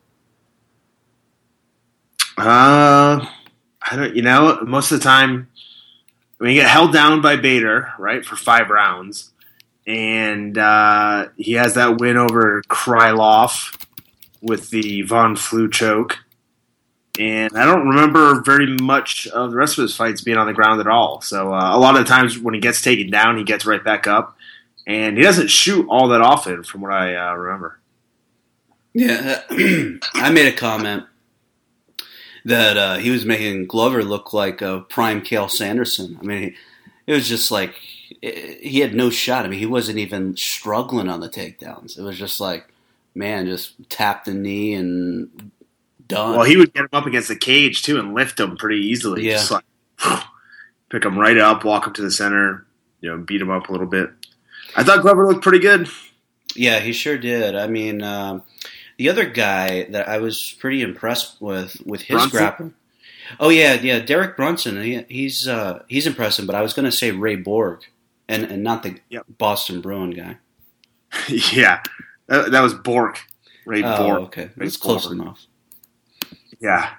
I don't, most of the time, he got held down by Bader, right, for 5 rounds. And he has that win over Krylov with the Von Flue choke. And I don't remember very much of the rest of his fights being on the ground at all. So a lot of the times when he gets taken down, he gets right back up. And he doesn't shoot all that often from what I remember. Yeah, I made a comment that he was making Glover look like a prime Cael Sanderson. It was just like he had no shot. He wasn't even struggling on the takedowns. It was just like, man, just tap the knee and... done. Well, he would get him up against the cage, too, and lift him pretty easily. Yeah. Just like, pick him right up, walk him to the center, beat him up a little bit. I thought Glover looked pretty good. Yeah, he sure did. The other guy that I was pretty impressed with his Brunson? grappling. Oh, yeah, Derek Brunson. He's impressive, but I was going to say Ray Borg, and not the Boston Bruin guy. Yeah, that was Borg. Ray Borg. Okay. That's close enough. Yeah.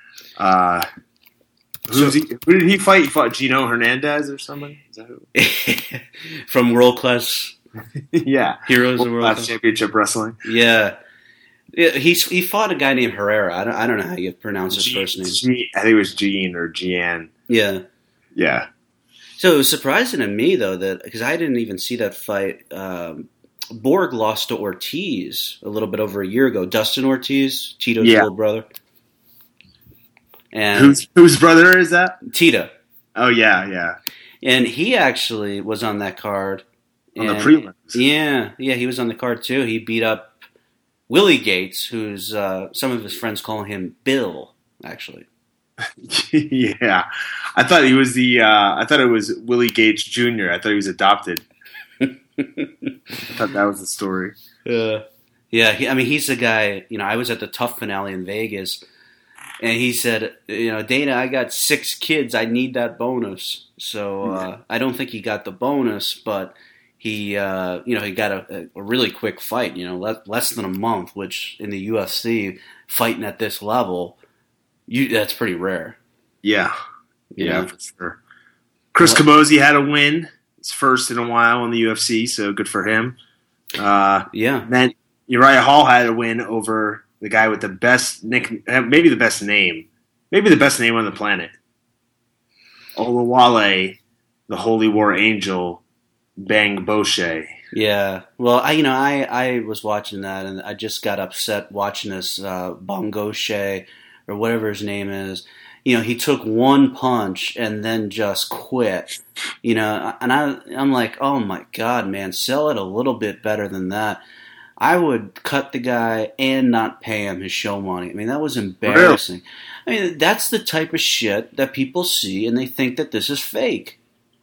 Who did he fight? He fought Gino Hernandez or somebody? Is that who? From World Class Yeah. Heroes of World Class Championship Wrestling. Yeah. He fought a guy named Herrera. I don't know how you pronounce his first name. I think it was Gene or Gian. Yeah. Yeah. So it was surprising to me, though, that because I didn't even see that fight. Borg lost to Ortiz a little bit over a year ago. Dustin Ortiz, Tito's little brother. And whose brother is that? Tito. Oh, yeah. And he actually was on that card. On the prelims. Yeah, he was on the card, too. He beat up Willie Gates, who's some of his friends call him Bill, actually. Yeah. I thought it was Willie Gates Jr. I thought he was adopted. I thought that was the story. Yeah, he's the guy, I was at the Tough finale in Vegas, and he said, Dana, I got 6 kids, I need that bonus. So I don't think he got the bonus, but he got a really quick fight, less than a month, which in the UFC, fighting at this level, that's pretty rare. Yeah, for sure. Chris Camozzi had a win. It's first in a while in the UFC, so good for him. Yeah. Then Uriah Hall had a win over the guy with the best maybe the best name on the planet. Olawale, the Holy War Angel, Bang Boshe. Yeah. Well, I was watching that, and I just got upset watching this Bongoshe, or whatever his name is. He took one punch and then just quit. And I'm like, oh my God, man, sell it a little bit better than that. I would cut the guy and not pay him his show money. I mean, that was embarrassing. Really? I mean, that's the type of shit that people see and they think that this is fake.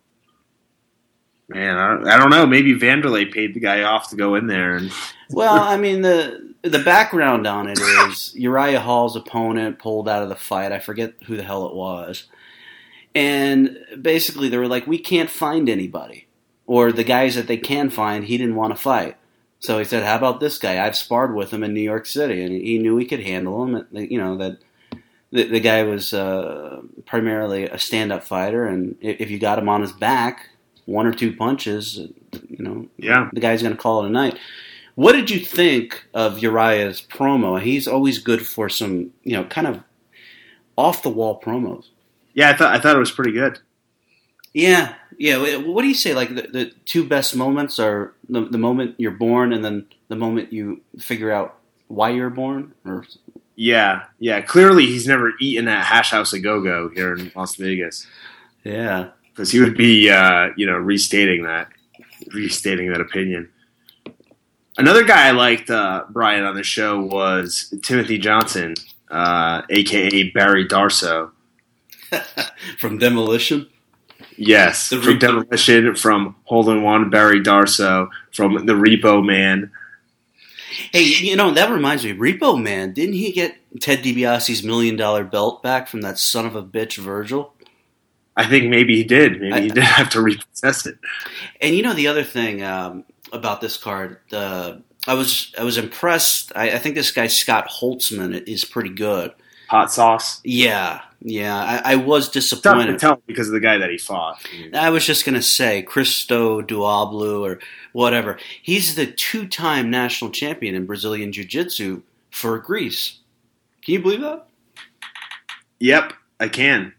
Man, I don't know. Maybe Vanderlei paid the guy off to go in there. Well, I mean, the background on it is Uriah Hall's opponent pulled out of the fight. I forget who the hell it was. And basically they were like, we can't find anybody. Or the guys that they can find, he didn't want to fight. So he said, how about this guy? I've sparred with him in New York City. And he knew he could handle him. That the guy was primarily a stand-up fighter. And if you got him on his back, one or two punches, the guy's going to call it a night. What did you think of Uriah's promo? He's always good for some, kind of off-the-wall promos. Yeah, I thought it was pretty good. Yeah. What do you say? Like the two best moments are the moment you're born and then the moment you figure out why you're born? Or Yeah. Clearly, he's never eaten at Hash House a Go-Go here in Las Vegas. Yeah. Because he would be, restating that opinion. Another guy I liked, Brian, on the show was Timothy Johnson, a.k.a. Barry Darsow. From Demolition? Yes, from Demolition, from Hole in One, Barry Darsow, from The Repo Man. Hey, that reminds me, Repo Man, didn't he get Ted DiBiase's $1 million belt back from that son of a bitch Virgil? I think maybe he did. Maybe he did have to repossess it. And the other thing about this card, I was impressed. I think this guy Scott Holtzman is pretty good. Hot sauce. Yeah. I was disappointed. Tough to tell because of the guy that he fought. I was just going to say Cristo Duablu or whatever. He's the 2-time national champion in Brazilian Jiu-Jitsu for Greece. Can you believe that? Yep, I can.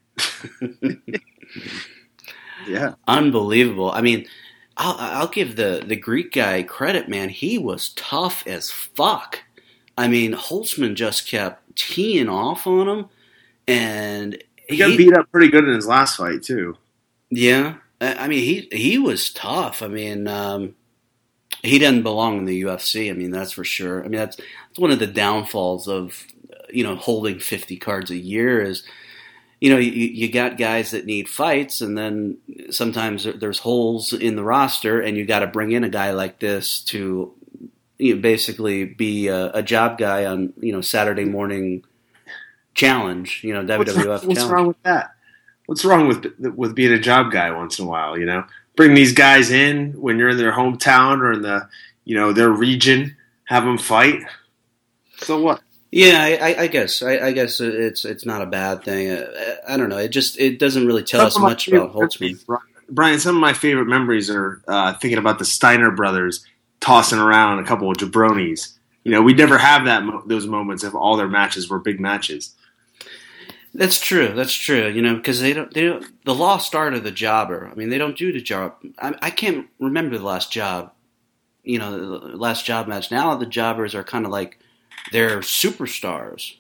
Yeah, unbelievable. I mean, I'll give the Greek guy credit, man. He was tough as fuck. I mean, Holtzman just kept teeing off on him, and he got beat up pretty good in his last fight too. Yeah, I mean, he was tough. I mean, he doesn't belong in the UFC. I mean, that's for sure. I mean, that's one of the downfalls of holding 50 cards a year is. You got guys that need fights, and then sometimes there's holes in the roster, and you got to bring in a guy like this to basically be a job guy on Saturday morning challenge, WWF. What's wrong with that? What's wrong with being a job guy once in a while? Bring these guys in when you're in their hometown or in the their region, have them fight. So what? Yeah, I guess. I guess it's not a bad thing. I don't know. It doesn't really tell us much about Holtzman. Brian, some of my favorite memories are thinking about the Steiner brothers tossing around a couple of jabronis. We'd never have those moments if all their matches were big matches. That's true. Because they don't. The lost art of the jobber. I mean, they don't do the job. I can't remember the last job. The last job match. Now the jobbers are kind of like. They're superstars.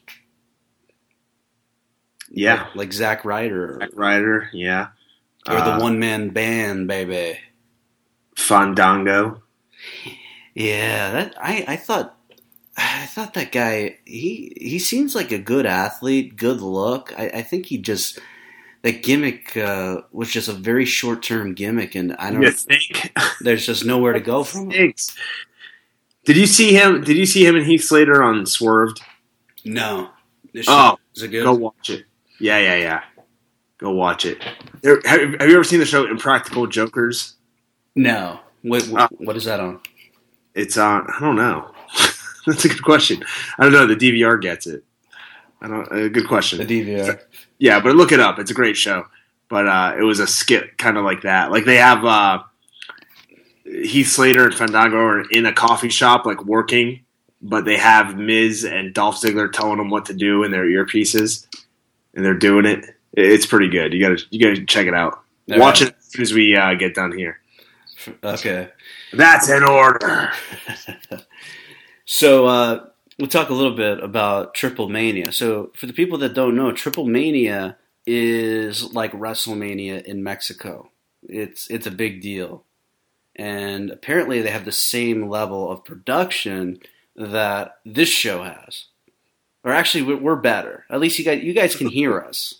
Yeah. Like Zack Ryder. Yeah. Or the one-man band, baby. Fandango. Yeah, I thought that guy, he seems like a good athlete, good look. I think that gimmick was just a very short-term gimmick, and I don't think? There's just nowhere to go from it. Did you see him and Heath Slater on Swerved? No. Is it good? Go watch it. Yeah. Go watch it. Have you ever seen the show Impractical Jokers? No. What is that on? It's on. I don't know. That's a good question. I don't know. The DVR gets it. Good question. The DVR. Yeah, but look it up. It's a great show. But it was a skit kind of like that. Like they have Heath Slater and Fandango are in a coffee shop, like working, but they have Miz and Dolph Ziggler telling them what to do in their earpieces, and they're doing it. It's pretty good. You gotta check it out. Watch it as soon as we get done here. Okay, that's in order. So we'll talk a little bit about Triple Mania. So for the people that don't know, Triple Mania is like WrestleMania in Mexico. It's a big deal. And apparently they have the same level of production that this show has. Or actually, we're better. At least you guys can hear us.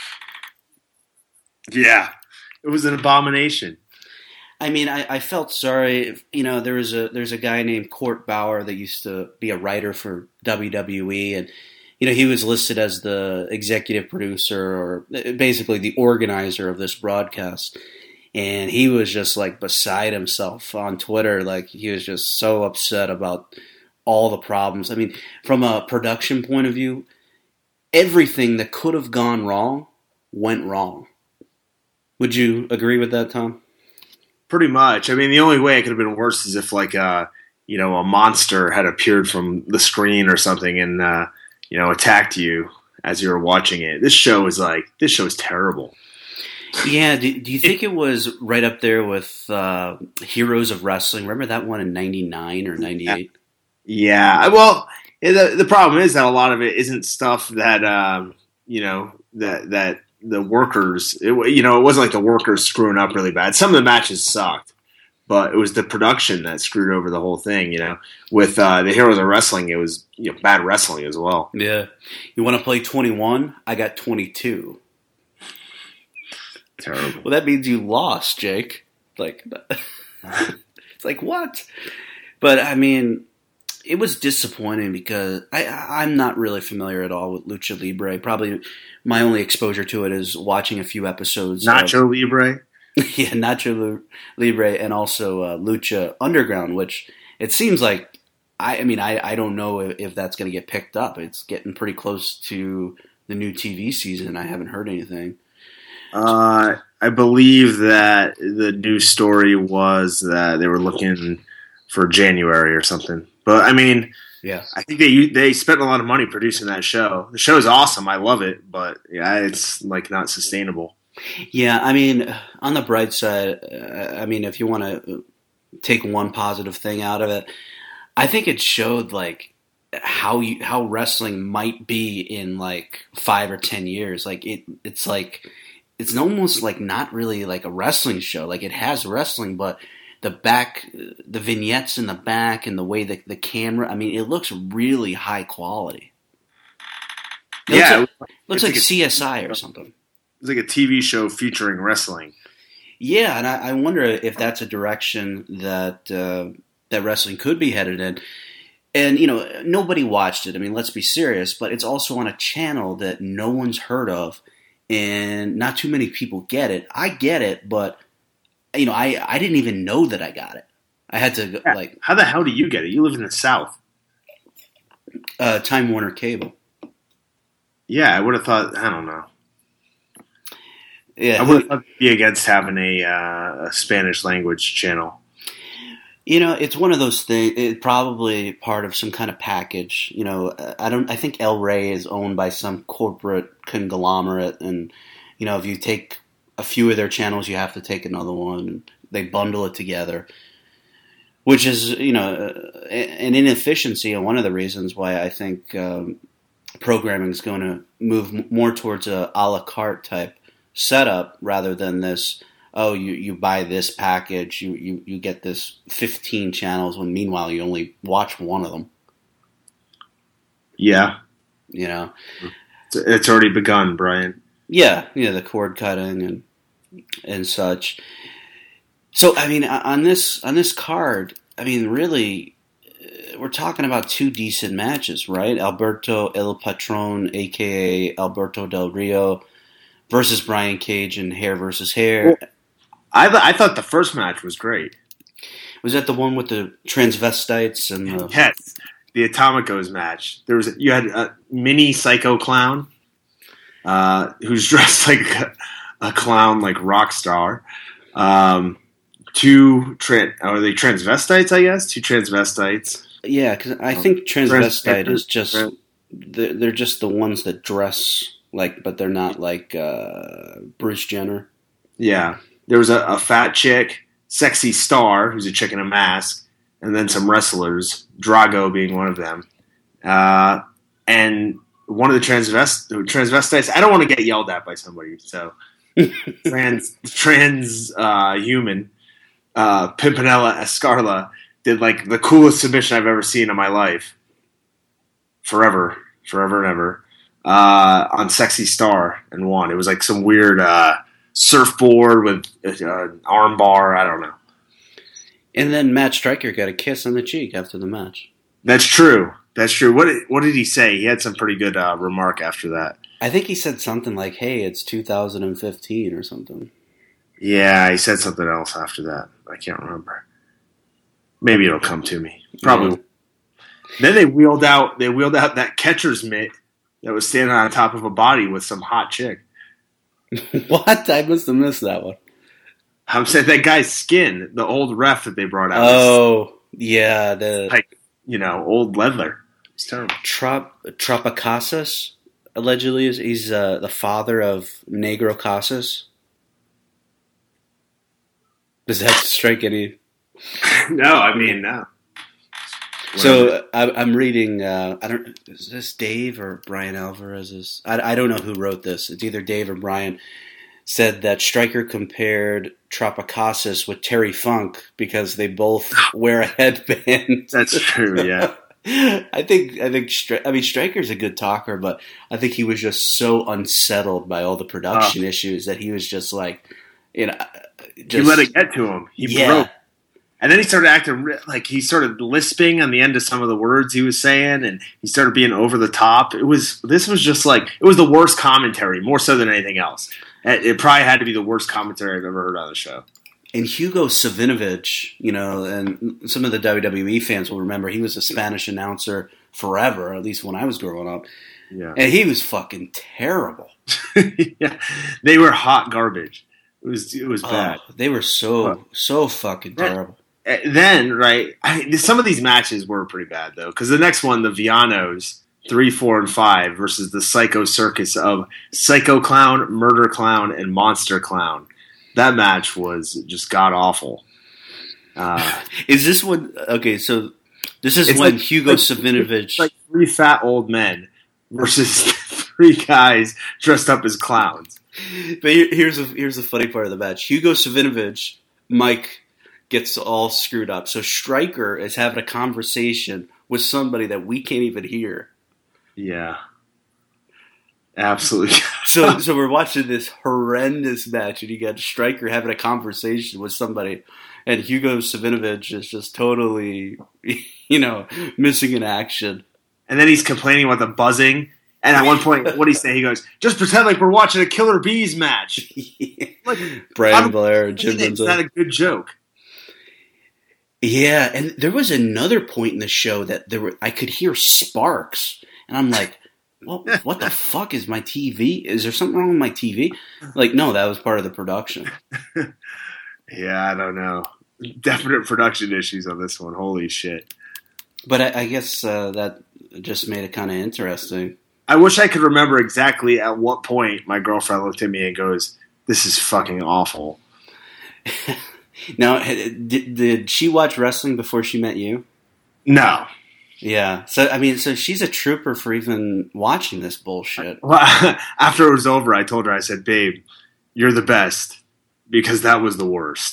Yeah. It was an abomination. I mean, I felt sorry. You know, there's a guy named Court Bauer that used to be a writer for WWE, and he was listed as the executive producer or basically the organizer of this broadcast. And he was just like beside himself on Twitter. Like he was just so upset about all the problems. I mean, from a production point of view, everything that could have gone wrong went wrong. Would you agree with that, Tom? Pretty much. I mean, the only way it could have been worse is if like a monster had appeared from the screen or something and attacked you as you were watching it. This show is terrible. Yeah, do you think it was right up there with Heroes of Wrestling? Remember that one in 99 or 98? Yeah. Well, the problem is that a lot of it isn't stuff that that the workers. It wasn't like the workers screwing up really bad. Some of the matches sucked, but it was the production that screwed over the whole thing. With the Heroes of Wrestling, it was bad wrestling as well. Yeah. You want to play 21? I got 22. Terrible. Well, that means you lost, Jake. Like, it's like, what? But, I mean, it was disappointing because I'm not really familiar at all with Lucha Libre. Probably my only exposure to it is watching a few episodes. Nacho Libre? Yeah, Nacho Libre and also Lucha Underground, which it seems like, I don't know if that's going to get picked up. It's getting pretty close to the new TV season. I haven't heard anything. I believe that the news story was that they were looking for January or something. But I mean, yeah, I think they spent a lot of money producing that show. The show is awesome. I love it, but yeah, it's like not sustainable. Yeah, I mean, on the bright side, if you want to take one positive thing out of it, I think it showed like how wrestling might be in like 5 or 10 years. Like it's like. It's almost like not really like a wrestling show. Like it has wrestling, but the vignettes in the back and the way the camera, it looks really high quality. It looks like CSI or something. It's like a TV show featuring wrestling. Yeah, and I wonder if that's a direction that that wrestling could be headed in. And, nobody watched it. Let's be serious, but it's also on a channel that no one's heard of. And not too many people get it. I get it, but I didn't even know that I got it. I had to How the hell do you get it? You live in the South. Time Warner Cable. Yeah, I would have thought. I don't know. Yeah, I would have be against having a Spanish language channel. It's one of those things. It's probably part of some kind of package. I think El Rey is owned by some corporate conglomerate, and if you take a few of their channels, you have to take another one. And they bundle it together, which is an inefficiency, and one of the reasons why I think programming is going to move more towards a la carte type setup rather than this. Oh, you buy this package, you get this 15 channels, when meanwhile you only watch one of them. Yeah. It's already begun, Brian. Yeah, the cord cutting and such. So, on this card, really, we're talking about two decent matches, right? Alberto El Patron, a.k.a. Alberto Del Rio, versus Brian Cage and Hair versus Hair. Well, I thought the first match was great. Was that the one with the transvestites and the... Yes, the Atomicos match. You had a mini psycho clown who's dressed like a clown, like rock star, are they transvestites? I guess two transvestites. Yeah, because I think transvestite is just they're just the ones that dress like, but they're not like Bruce Jenner. Yeah, there was a fat chick, Sexy Star, who's a chick in a mask, and then some wrestlers, Drago being one of them, and one of the transvestites. I don't want to get yelled at by somebody, so trans human Pimpinella Escarla did like the coolest submission I've ever seen in my life, forever and ever, on Sexy Star, and won. It was like some weird surfboard with an arm bar. I don't know. And then Matt Striker got a kiss on the cheek after the match. That's true. What did he say? He had some pretty good remark after that. I think he said something like, "Hey, it's 2015" or something. Yeah, he said something else after that. I can't remember. Maybe it'll come to me. Probably. Yeah. Then they wheeled out that catcher's mitt that was standing on top of a body with some hot chick. What? I must have missed that one. I'm saying that guy's skin, the old ref that they brought out. Oh, yeah, old leather. It's terrible. Tropicasas allegedly he's the father of Negro Casas. Does that strike any? No, I mean no. So I'm reading. Is this Dave or Brian Alvarez? I don't know who wrote this. It's either Dave or Brian. Said that Stryker compared Tropicasas with Terry Funk because they both wear a headband. That's true. Yeah. I think Stryker's a good talker, but I think he was just so unsettled by all the production issues that he was just like, he let it get to him. He broke. And then he started acting like he started lisping on the end of some of the words he was saying, and he started being over the top. It was the worst commentary, more so than anything else. It probably had to be the worst commentary I've ever heard on the show. And Hugo Savinovich, and some of the WWE fans will remember, he was a Spanish announcer forever, at least when I was growing up. Yeah. And he was fucking terrible. Yeah. They were hot garbage. It was bad. They were so fucking terrible. Then, right, some of these matches were pretty bad, though, because the next one, the Vianos, 3, 4, and 5 versus the Psycho Circus of Psycho Clown, Murder Clown, and Monster Clown. That match was just god-awful. Is this one... Okay, so this is when Hugo Savinovich... It's like 3 fat old men versus 3 guys dressed up as clowns. But here's the funny part of the match. Hugo Savinovich, Mike, gets all screwed up. So Stryker is having a conversation with somebody that we can't even hear. Yeah. Absolutely. So we're watching this horrendous match, and you got Stryker having a conversation with somebody, and Hugo Savinovich is just totally, missing in action. And then he's complaining about the buzzing. And at one point, what do he say? He goes, "Just pretend like we're watching a Killer Bees match." Yeah. Like, Brian Blair, Jim Benzo. It's not a good joke. Yeah, and there was another point in the show that I could hear sparks, and I'm like, "Well, what the fuck is my TV? Is there something wrong with my TV?" Like, no, that was part of the production. Yeah, I don't know. Definite production issues on this one. Holy shit! But I guess that just made it kind of interesting. I wish I could remember exactly at what point my girlfriend looked at me and goes, "This is fucking awful." Now, did she watch wrestling before she met you? No. Yeah. So she's a trooper for even watching this bullshit. Well, after it was over, I told her, I said, "Babe, you're the best," because that was the worst.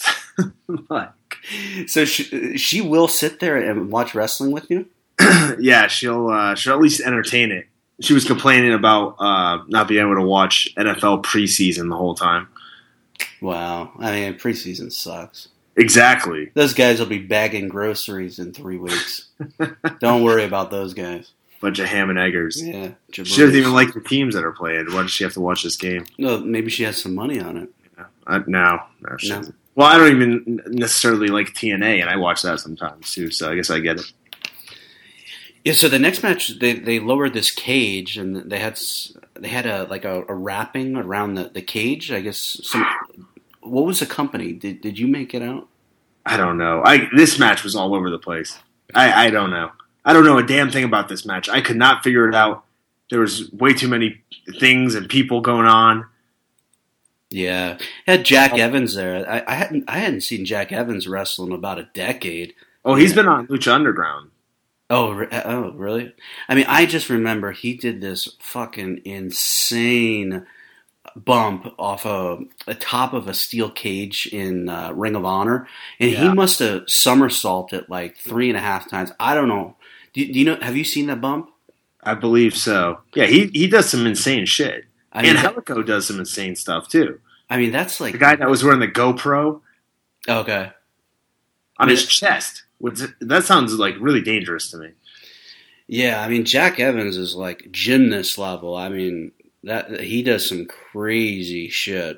So she will sit there and watch wrestling with you? Yeah, she'll at least entertain it. She was complaining about not being able to watch NFL preseason the whole time. Wow. I mean, preseason sucks. Exactly. Those guys will be bagging groceries in 3 weeks. Don't worry about those guys. Bunch of ham and eggers. Yeah. She doesn't even like the teams that are playing. Why does she have to watch this game? No, maybe she has some money on it. No. Well, I don't even necessarily like TNA, and I watch that sometimes, too, so I guess I get it. Yeah, so the next match, they lowered this cage, and they had a wrapping around the cage. I guess what was the company? Did you make it out? I don't know. This match was all over the place. I don't know. I don't know a damn thing about this match. I could not figure it out. There was way too many things and people going on. Yeah, had Jack Evans there. I hadn't seen Jack Evans wrestle in about a decade. Oh, he's been on Lucha Underground. Oh, really? I mean, I just remember he did this fucking insane bump off a top of a steel cage in Ring of Honor, and he must have somersaulted like 3.5 times. I don't know. Do you know? Have you seen that bump? I believe so. Yeah, he does some insane shit. And Helico does some insane stuff too. I mean, that's like the guy that was wearing the GoPro. Okay. On his chest. That sounds like really dangerous to me. Yeah, I mean, Jack Evans is like gymnast level. I mean, that he does some crazy shit.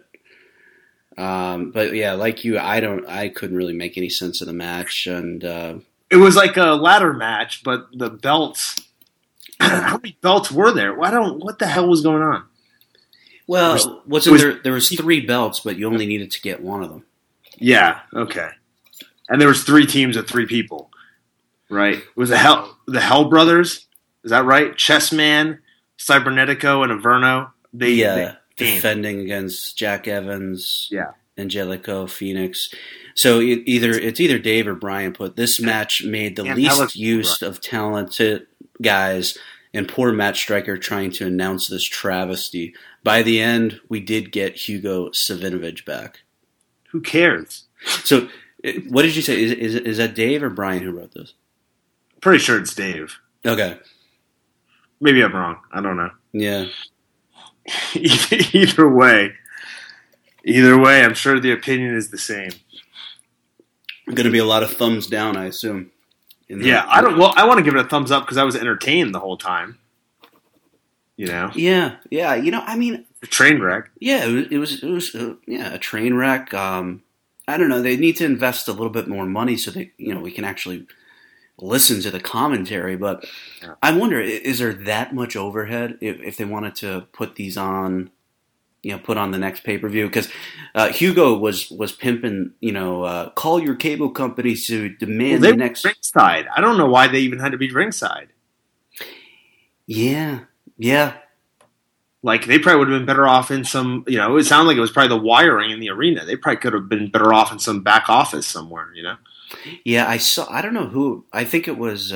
But yeah, like you, I couldn't really make any sense of the match, and it was like a ladder match, but the belts. How many belts were there? What the hell was going on? Well, there was 3 belts, but you only needed to get one of them. Yeah, okay. And there was 3 teams of 3 people, right? It was the Hell Brothers, is that right? Chessman, Cybernetico, and Averno. They defending against Jack Evans, yeah, Angelico, Phoenix. So it's either Dave or Brian put this match made the least use of talented guys, and poor Matt Striker trying to announce this travesty. By the end, we did get Hugo Savinovich back. Who cares? So, what did you say? Is that Dave or Brian who wrote this? Pretty sure it's Dave. Okay. Maybe I'm wrong. I don't know. Yeah. Either way, I'm sure the opinion is the same. Going to be a lot of thumbs down, I assume. I want to give it a thumbs up because I was entertained the whole time. You know. Yeah. You know, I mean, a train wreck. Yeah, it was a train wreck. I don't know. They need to invest a little bit more money so that we can actually listen to the commentary. But I wonder, is there that much overhead if they wanted to put these on? Put on the next pay-per-view, because Hugo was pimping, call your cable companies to demand the next ringside. I don't know why they even had to be ringside. Yeah. Like they probably would have been better off in some, it sounded like it was probably the wiring in the arena. They probably could have been better off in some back office somewhere, Yeah, I don't know who, I think it was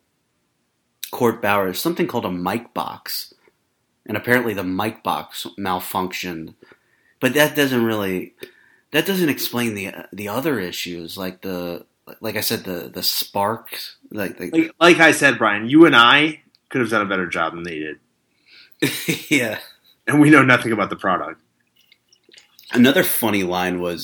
Court Bauer, something called a mic box. And apparently the mic box malfunctioned, but that doesn't explain the other issues, like I said, the sparks, like I said, Brian, you and I could have done a better job than they did. Yeah, and we know nothing about the product. Another funny line was,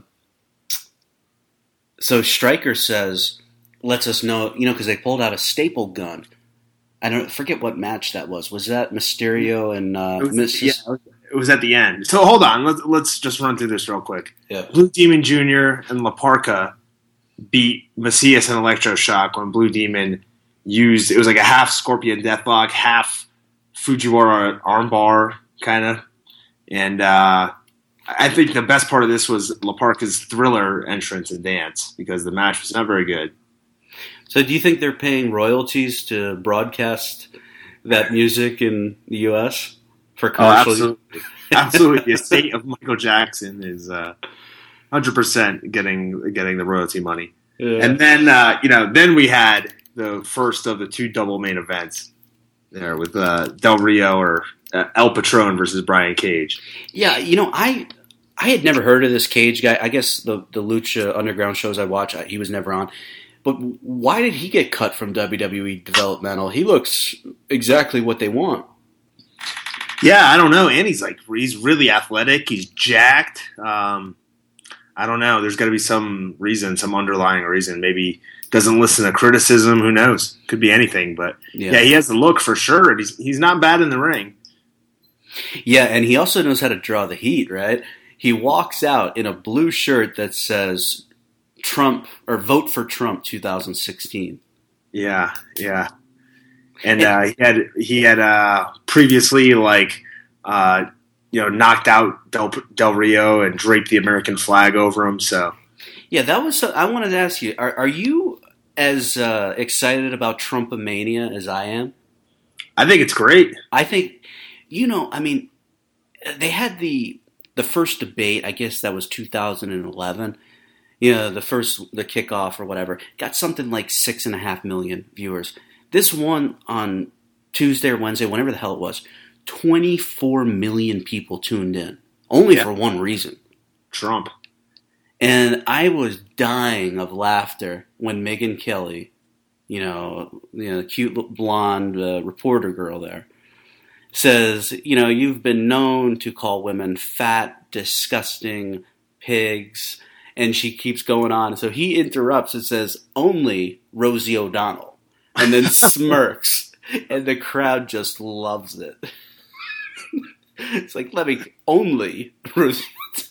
so Stryker lets us know, because they pulled out a staple gun. I don't forget what match that was. Was that Mysterio and it was at the end. So hold on, let's just run through this real quick. Yeah. Blue Demon Jr. and La Parka beat Macias and Electroshock when Blue Demon used, it was like a half Scorpion Deathlock, half Fujiwara armbar kind of. And I think the best part of this was La Parka's Thriller entrance and dance, because the match was not very good. So do you think they're paying royalties to broadcast that music in the U.S. for commercials? Oh, absolutely. The estate of Michael Jackson is 100% getting the royalty money. Yeah. And then then we had the first of the 2 double main events there with Del Rio or El Patron versus Brian Cage. Yeah, I had never heard of this Cage guy. I guess the Lucha Underground shows I watch, he was never on. But why did he get cut from WWE Developmental? He looks exactly what they want. Yeah, I don't know. And he's really athletic. He's jacked. I don't know. There's got to be some reason, some underlying reason. Maybe doesn't listen to criticism. Who knows? Could be anything. But yeah he has the look for sure. And he's not bad in the ring. Yeah, and he also knows how to draw the heat, right? He walks out in a blue shirt that says Trump or vote for Trump 2016. Yeah. And he had previously knocked out Del Rio and draped the American flag over him. So Yeah, that was. I wanted to ask you: Are you as excited about Trumpomania as I am? I think it's great. I think, I mean, they had the first debate. I guess that was 2011. The kickoff or whatever got something like 6.5 million viewers. This one on Tuesday or Wednesday, whenever the hell it was, 24 million people tuned in, only for one reason: Trump. And I was dying of laughter when Megyn Kelly, cute blonde reporter girl there, says, you've been known to call women fat, disgusting pigs, and she keeps going on. So he interrupts and says, only Rosie O'Donnell, and then smirks, and the crowd just loves it. It's like, only Rosie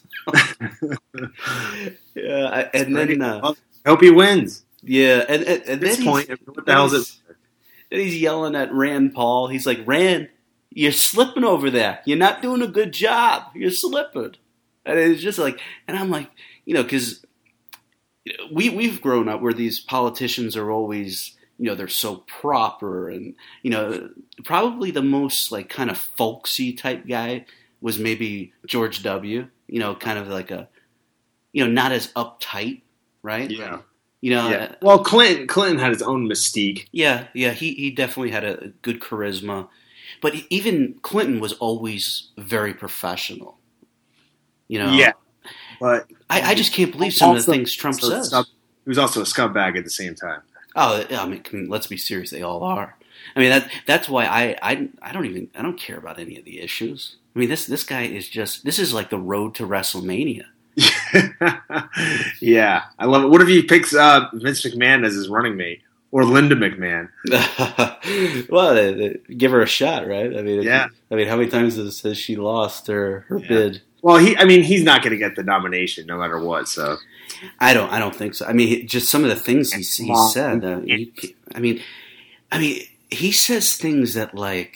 yeah, and then I hope he wins. Yeah, and at this then point, what the hell is it? Then he's yelling at Rand Paul. He's like, Rand, you're slipping over there. You're not doing a good job. You're slipping. And it's just like, and I'm like, because we've grown up where these politicians are always, they're so proper, and probably the most like kind of folksy type guy was maybe George W. Kind of like a, not as uptight, right? Yeah. Yeah. Well, Clinton had his own mystique. Yeah. He definitely had a good charisma, but even Clinton was always very professional. Yeah. But I just can't believe some of the things Trump says. He was also a scumbag at the same time. Oh, I mean, let's be serious. They all are. I mean, that's why I don't care about any of the issues. I mean, this guy is this is like the road to WrestleMania. Yeah, I love it. What if he picks Vince McMahon as his running mate, or Linda McMahon? Well, give her a shot, right? I mean, yeah. I mean, how many times has she lost her bid? Well, he's not going to get the nomination no matter what. So I don't think so. I mean, just some of the things he said. I mean, he says things that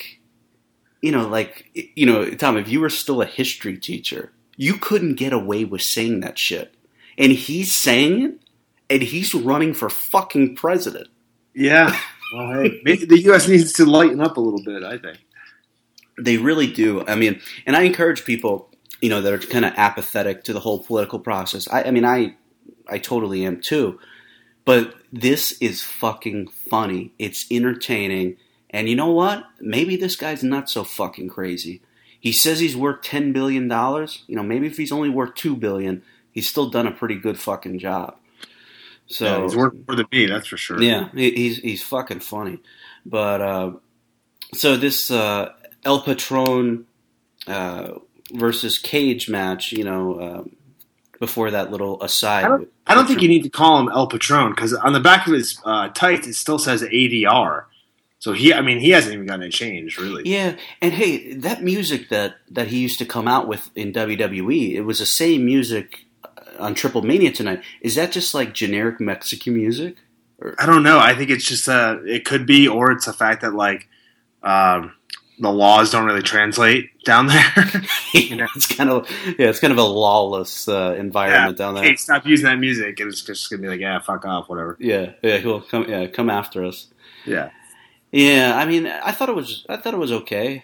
Tom, if you were still a history teacher, you couldn't get away with saying that shit. And he's saying it, and he's running for fucking president. Yeah. Well, hey, maybe the U.S. needs to lighten up a little bit, I think. They really do. I mean, and I encourage people, that are kind of apathetic to the whole political process. I totally am too. But this is fucking funny. It's entertaining. And you know what? Maybe this guy's not so fucking crazy. He says he's worth $10 billion. Maybe if he's only worth $2 billion, he's still done a pretty good fucking job. So yeah, he's worth more than me, that's for sure. Yeah, he's fucking funny. But so this El Patron versus Cage match, before that little aside. I don't think you need to call him El Patron, because on the back of his tights it still says ADR. So he hasn't even gotten a change, really. Yeah, and hey, that music that he used to come out with in WWE, it was the same music on Triple Mania tonight. Is that just like generic Mexican music? Or? I don't know. I think it's just it could be, or it's the fact that the laws don't really translate down there. It's kind of a lawless environment down there. Hey, stop using that music. It was just gonna be like, yeah, fuck off, whatever. Yeah, cool. Come after us. Yeah. Yeah, I mean, I thought it was okay.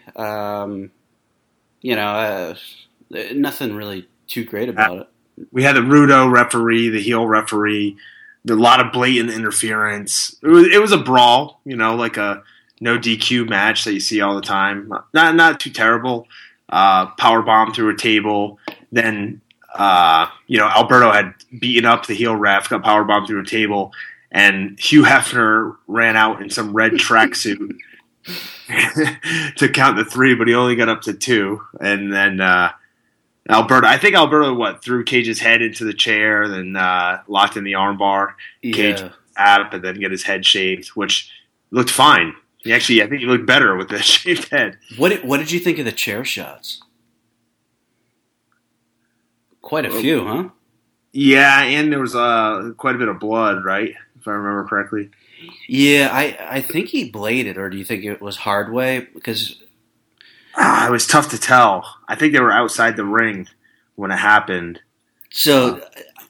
Nothing really too great about it. We had the Rudo referee, the heel referee, a lot of blatant interference. It was a brawl, like a no DQ match that you see all the time. Not too terrible. Power bomb through a table. Then Alberto had beaten up the heel ref, got power bomb through a table. And Hugh Hefner ran out in some red tracksuit to count the 3, but he only got up to 2. And then Alberto threw Cage's head into the chair, then locked in the armbar. Yeah. Cage up and then get his head shaved, which looked fine. I think he looked better with the shaved head. What did you think of the chair shots? Quite a few, huh? Yeah, and there was quite a bit of blood, right? If I remember correctly. Yeah, I think he bladed, or do you think it was hard way? Because it was tough to tell. I think they were outside the ring when it happened. So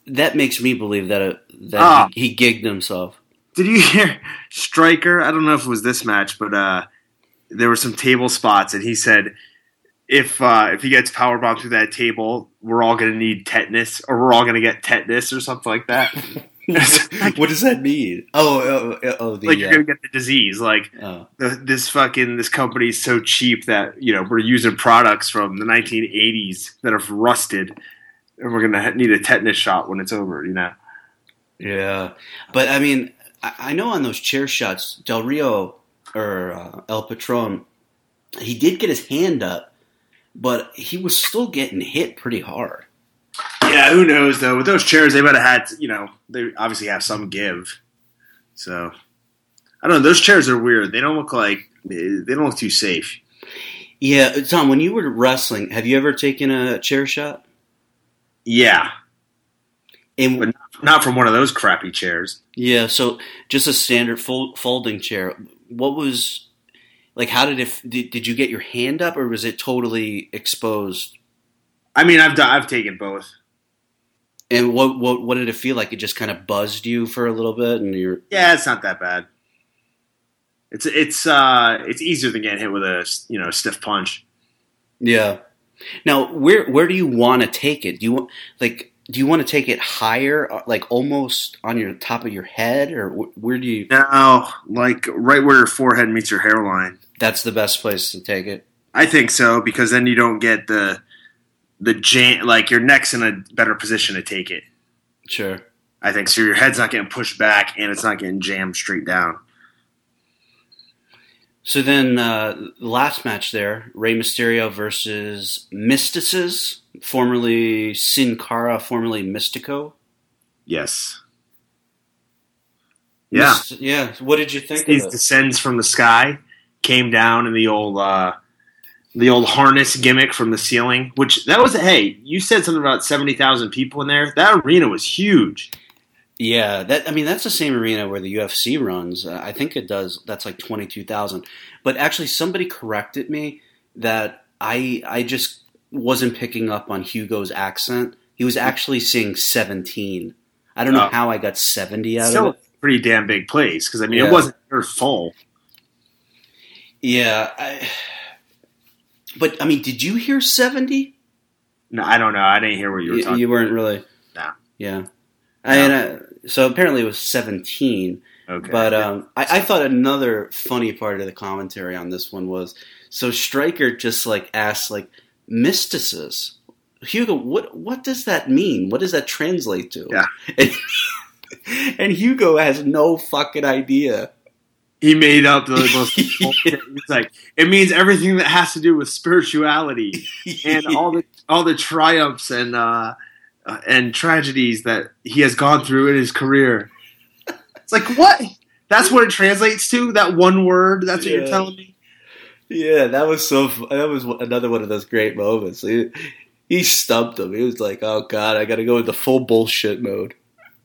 that makes me believe that he gigged himself. Did you hear Stryker? I don't know if it was this match, but there were some table spots, and he said if he gets powerbombed through that table, we're all going to need tetanus, or we're all going to get tetanus, or something like that. What does that mean? Oh, like you're going to get the disease. Like this company is so cheap that we're using products from the 1980s that have rusted, and we're going to need a tetanus shot when it's over. Yeah, but I mean, I know on those chair shots, Del Rio or El Patron, he did get his hand up, but he was still getting hit pretty hard. Yeah, who knows though? With those chairs, they might have had, they obviously have some give. So I don't know. Those chairs are weird. They don't look too safe. Yeah, Tom, when you were wrestling, have you ever taken a chair shot? Yeah, but not from one of those crappy chairs. Yeah, so just a standard folding chair. What was how did you get your hand up, or was it totally exposed? I mean, I've taken both. And what did it feel like? It just kind of buzzed you for a little bit, and you're it's not that bad. It's easier than getting hit with a stiff punch. Yeah. Now, where do you want to take it? Do you want to take it higher, like almost on your top of your head, or where do you? No, like right where your forehead meets your hairline. That's the best place to take it. I think so, because then you don't get the jam. Like your neck's in a better position to take it. Sure. I think so. Your head's not getting pushed back, and it's not getting jammed straight down. So then, the last match there, Rey Mysterio versus Mystices, formerly Sin Cara, formerly Mystico. Yes. Yeah. Yeah. What did you think He of it? descends from the sky, came down in the old harness gimmick from the ceiling, which that was, hey, you said something about 70,000 people in there. That arena was huge. Yeah, that's the same arena where the UFC runs. I think it does. That's like 22,000. But actually, somebody corrected me that I just wasn't picking up on Hugo's accent. He was actually saying 17. I don't know how I got 70 out of it. Still a pretty damn big place, because it wasn't full. Yeah, but did you hear 70? No, I don't know. I didn't hear what you were talking. You weren't really. No. Yeah. No. So apparently it was 17. Okay. But I thought another funny part of the commentary on this one was, so Stryker just asked Mysticis. Hugo, what does that mean? What does that translate to? Yeah. And Hugo has no fucking idea. He made up the most. He's like, it means everything that has to do with spirituality and all the triumphs and tragedies that he has gone through in his career. It's like, what? That's what it translates to? That one word? That's what you're telling me? Yeah, that was another one of those great moments. He stumped him. He was like, oh, God, I got to go into full bullshit mode.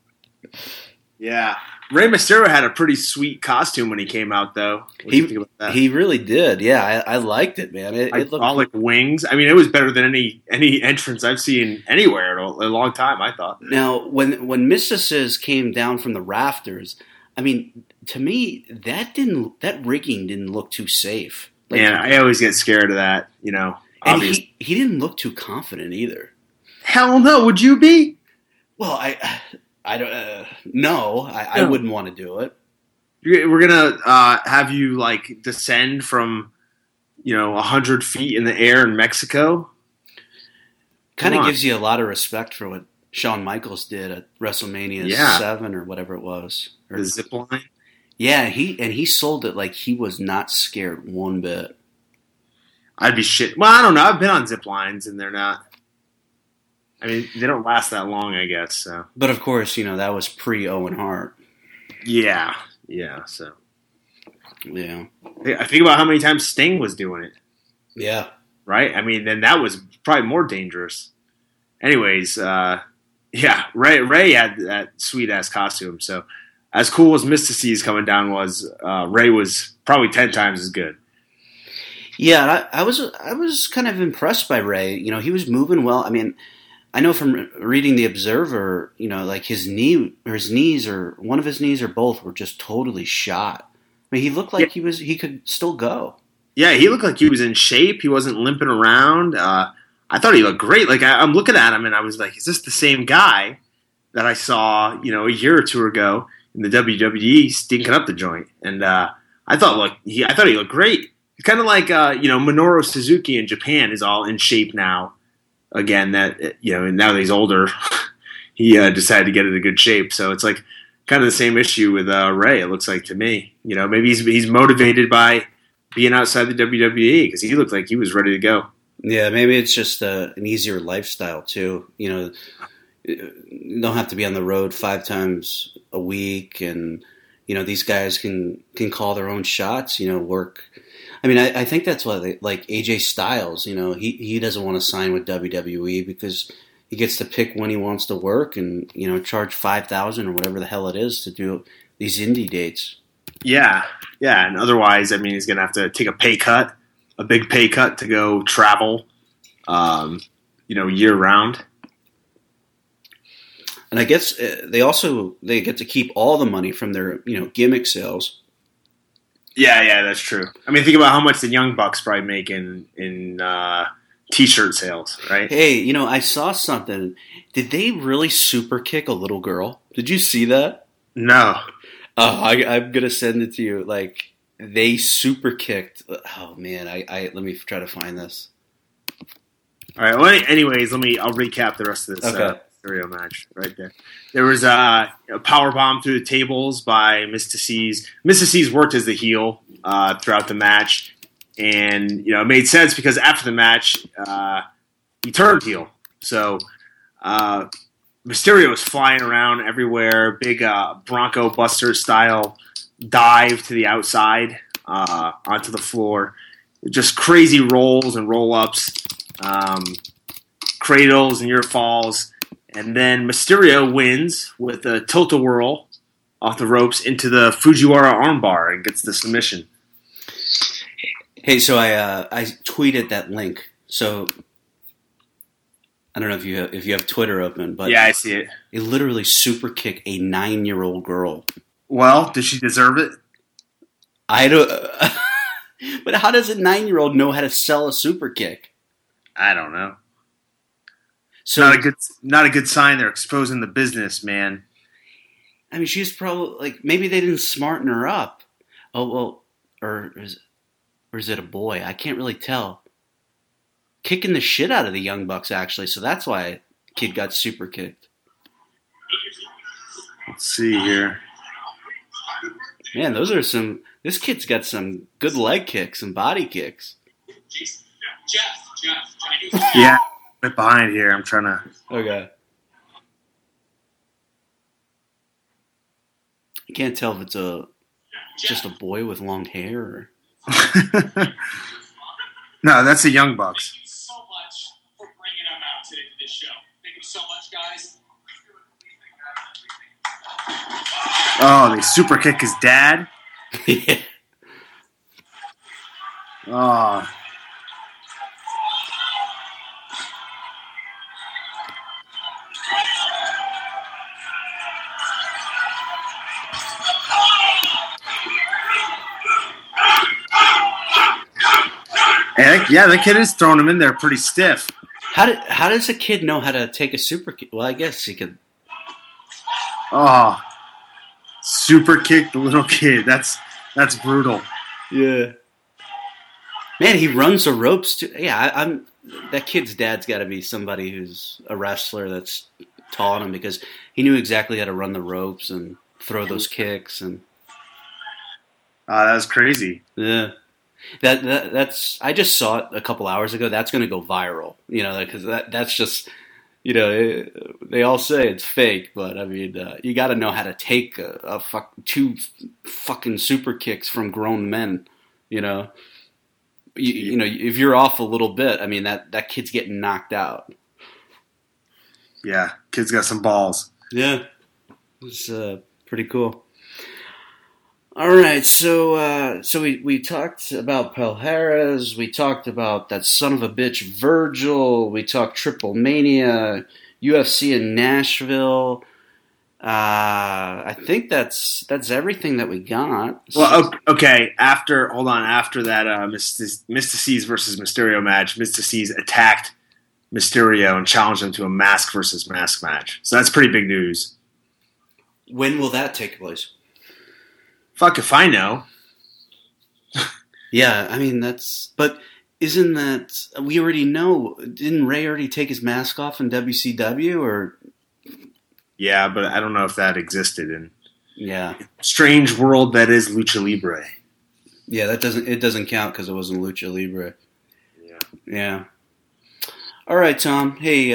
Yeah. Rey Mysterio had a pretty sweet costume when he came out, though. What do you think about that? He really did. Yeah, I liked it, man. It looked like wings. It was better than any entrance I've seen anywhere in a long time, I thought. Now, when Mysticis came down from the rafters, to me, that rigging didn't look too safe. Yeah, I always get scared of that, And he didn't look too confident either. Hell no, would you be? Well, I don't. No, I wouldn't want to do it. We're gonna have you descend from 100 feet in the air in Mexico. Kind of gives you a lot of respect for what Shawn Michaels did at WrestleMania 7 or whatever it was. The zip line. Yeah, he sold it like he was not scared one bit. I'd be shit. Well, I don't know. I've been on zip lines and they're not. They don't last that long, I guess. So. But of course, that was pre-Owen Hart. Yeah. So. Yeah. I think about how many times Sting was doing it. Yeah. Right? Then that was probably more dangerous. Anyways, Ray had that sweet-ass costume. So, as cool as Mysticis coming down was, Ray was probably 10 times as good. Yeah, I was kind of impressed by Ray. He was moving well. I know from reading the Observer, like his knees or one of his knees or both were just totally shot. I mean, he looked like he could still go. Yeah, he looked like he was in shape. He wasn't limping around. I thought he looked great. Like I'm looking at him and I was like, is this the same guy that I saw, a year or two ago in the WWE stinking up the joint? And I thought he looked great. It's kind of like Minoru Suzuki in Japan is all in shape now. Again, that now that he's older, he decided to get into good shape. So it's like kind of the same issue with Ray. It looks like to me. Maybe he's motivated by being outside the WWE because he looked like he was ready to go. Yeah, maybe it's just an easier lifestyle too. You don't have to be on the road 5 times a week, and these guys can call their own shots. Work. I mean, I think that's why like AJ Styles. He doesn't want to sign with WWE because he gets to pick when he wants to work and charge $5,000 or whatever the hell it is to do these indie dates. Yeah, and otherwise, I mean, he's going to have to take a big pay cut to go travel, year round. And I guess they get to keep all the money from their gimmick sales. Yeah, that's true. I mean, think about how much the Young Bucks probably make in T-shirt sales, right? Hey, I saw something. Did they really super kick a little girl? Did you see that? No. Oh, I'm gonna send it to you. Like they super kicked. Oh man, I let me try to find this. All right. Well, anyways, I'll recap the rest of this Mysterio match right there. There was a power bomb through the tables by Mystices. Mystices worked as the heel throughout the match, and it made sense because after the match he turned heel. So Mysterio was flying around everywhere, big Bronco Buster style dive to the outside onto the floor, just crazy rolls and roll ups, cradles and near falls. And then Mysterio wins with a tilt-a-whirl off the ropes into the Fujiwara armbar and gets the submission. Hey, so I tweeted that link. So I don't know if you have Twitter open, but yeah, I see it. It literally super kicked a 9-year-old girl. Well, did she deserve it? I don't. But how does a 9-year-old know how to sell a super kick? I don't know. So not a good sign. They're exposing the business, man. I mean, she's probably maybe they didn't smarten her up. Oh well, or is it a boy? I can't really tell. Kicking the shit out of the Young Bucks actually, so that's why kid got super kicked. Let's see here. Man, this kid's got some good leg kicks and body kicks. Yeah. Right behind here, I'm trying to. Okay. You can't tell if it's just a boy with long hair. Or... No, that's the Young Bucks. Thank you so much for bringing them out today to this show. Thank you so much, guys. Oh, they super kick his dad. Yeah. Oh. Yeah, the kid is throwing him in there pretty stiff. How does a kid know how to take a super kick? Well, I guess he could. Oh, super kick the little kid. That's brutal. Yeah. Man, he runs the ropes too. Yeah, that kid's dad's got to be somebody who's a wrestler that's taught him because he knew exactly how to run the ropes and throw those kicks and. That was crazy. Yeah. That's I just saw it a couple hours ago. That's going to go viral, because that's just, they all say it's fake, but I mean, you got to know how to take two fucking super kicks from grown men, if you're off a little bit, I mean that kid's getting knocked out. Yeah, kid's got some balls. Yeah, it's pretty cool. All right, so we talked about Palhares, we talked about that son of a bitch Virgil, we talked Triple Mania, UFC in Nashville. I think that's everything that we got. Well, okay. After that, Mystices versus Mysterio match, Mystices attacked Mysterio and challenged him to a mask versus mask match. So that's pretty big news. When will that take place? Fuck if I know. Yeah, I mean but isn't that we already know? Didn't Ray already take his mask off in WCW or? Yeah, but I don't know if that existed in strange world that is Lucha Libre. Yeah, it doesn't count because it wasn't Lucha Libre. Yeah. All right, Tom. Hey,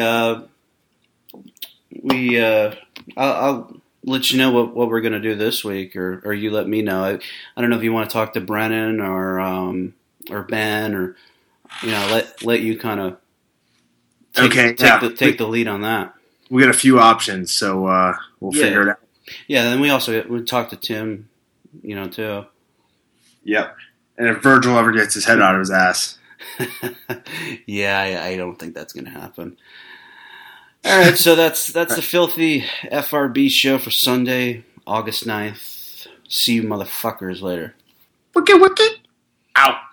I'll let you know what we're going to do this week, or you let me know. I don't know if you want to talk to Brennan or Ben, or let you kind of take the lead on that. We got a few options, so we'll figure it out. Yeah, then we talk to Tim, too. Yep, and if Virgil ever gets his head out of his ass. Yeah, I don't think that's going to happen. All right, so that's the Filthy FRB show for Sunday, August 9th. See you motherfuckers later. Wiki. Out.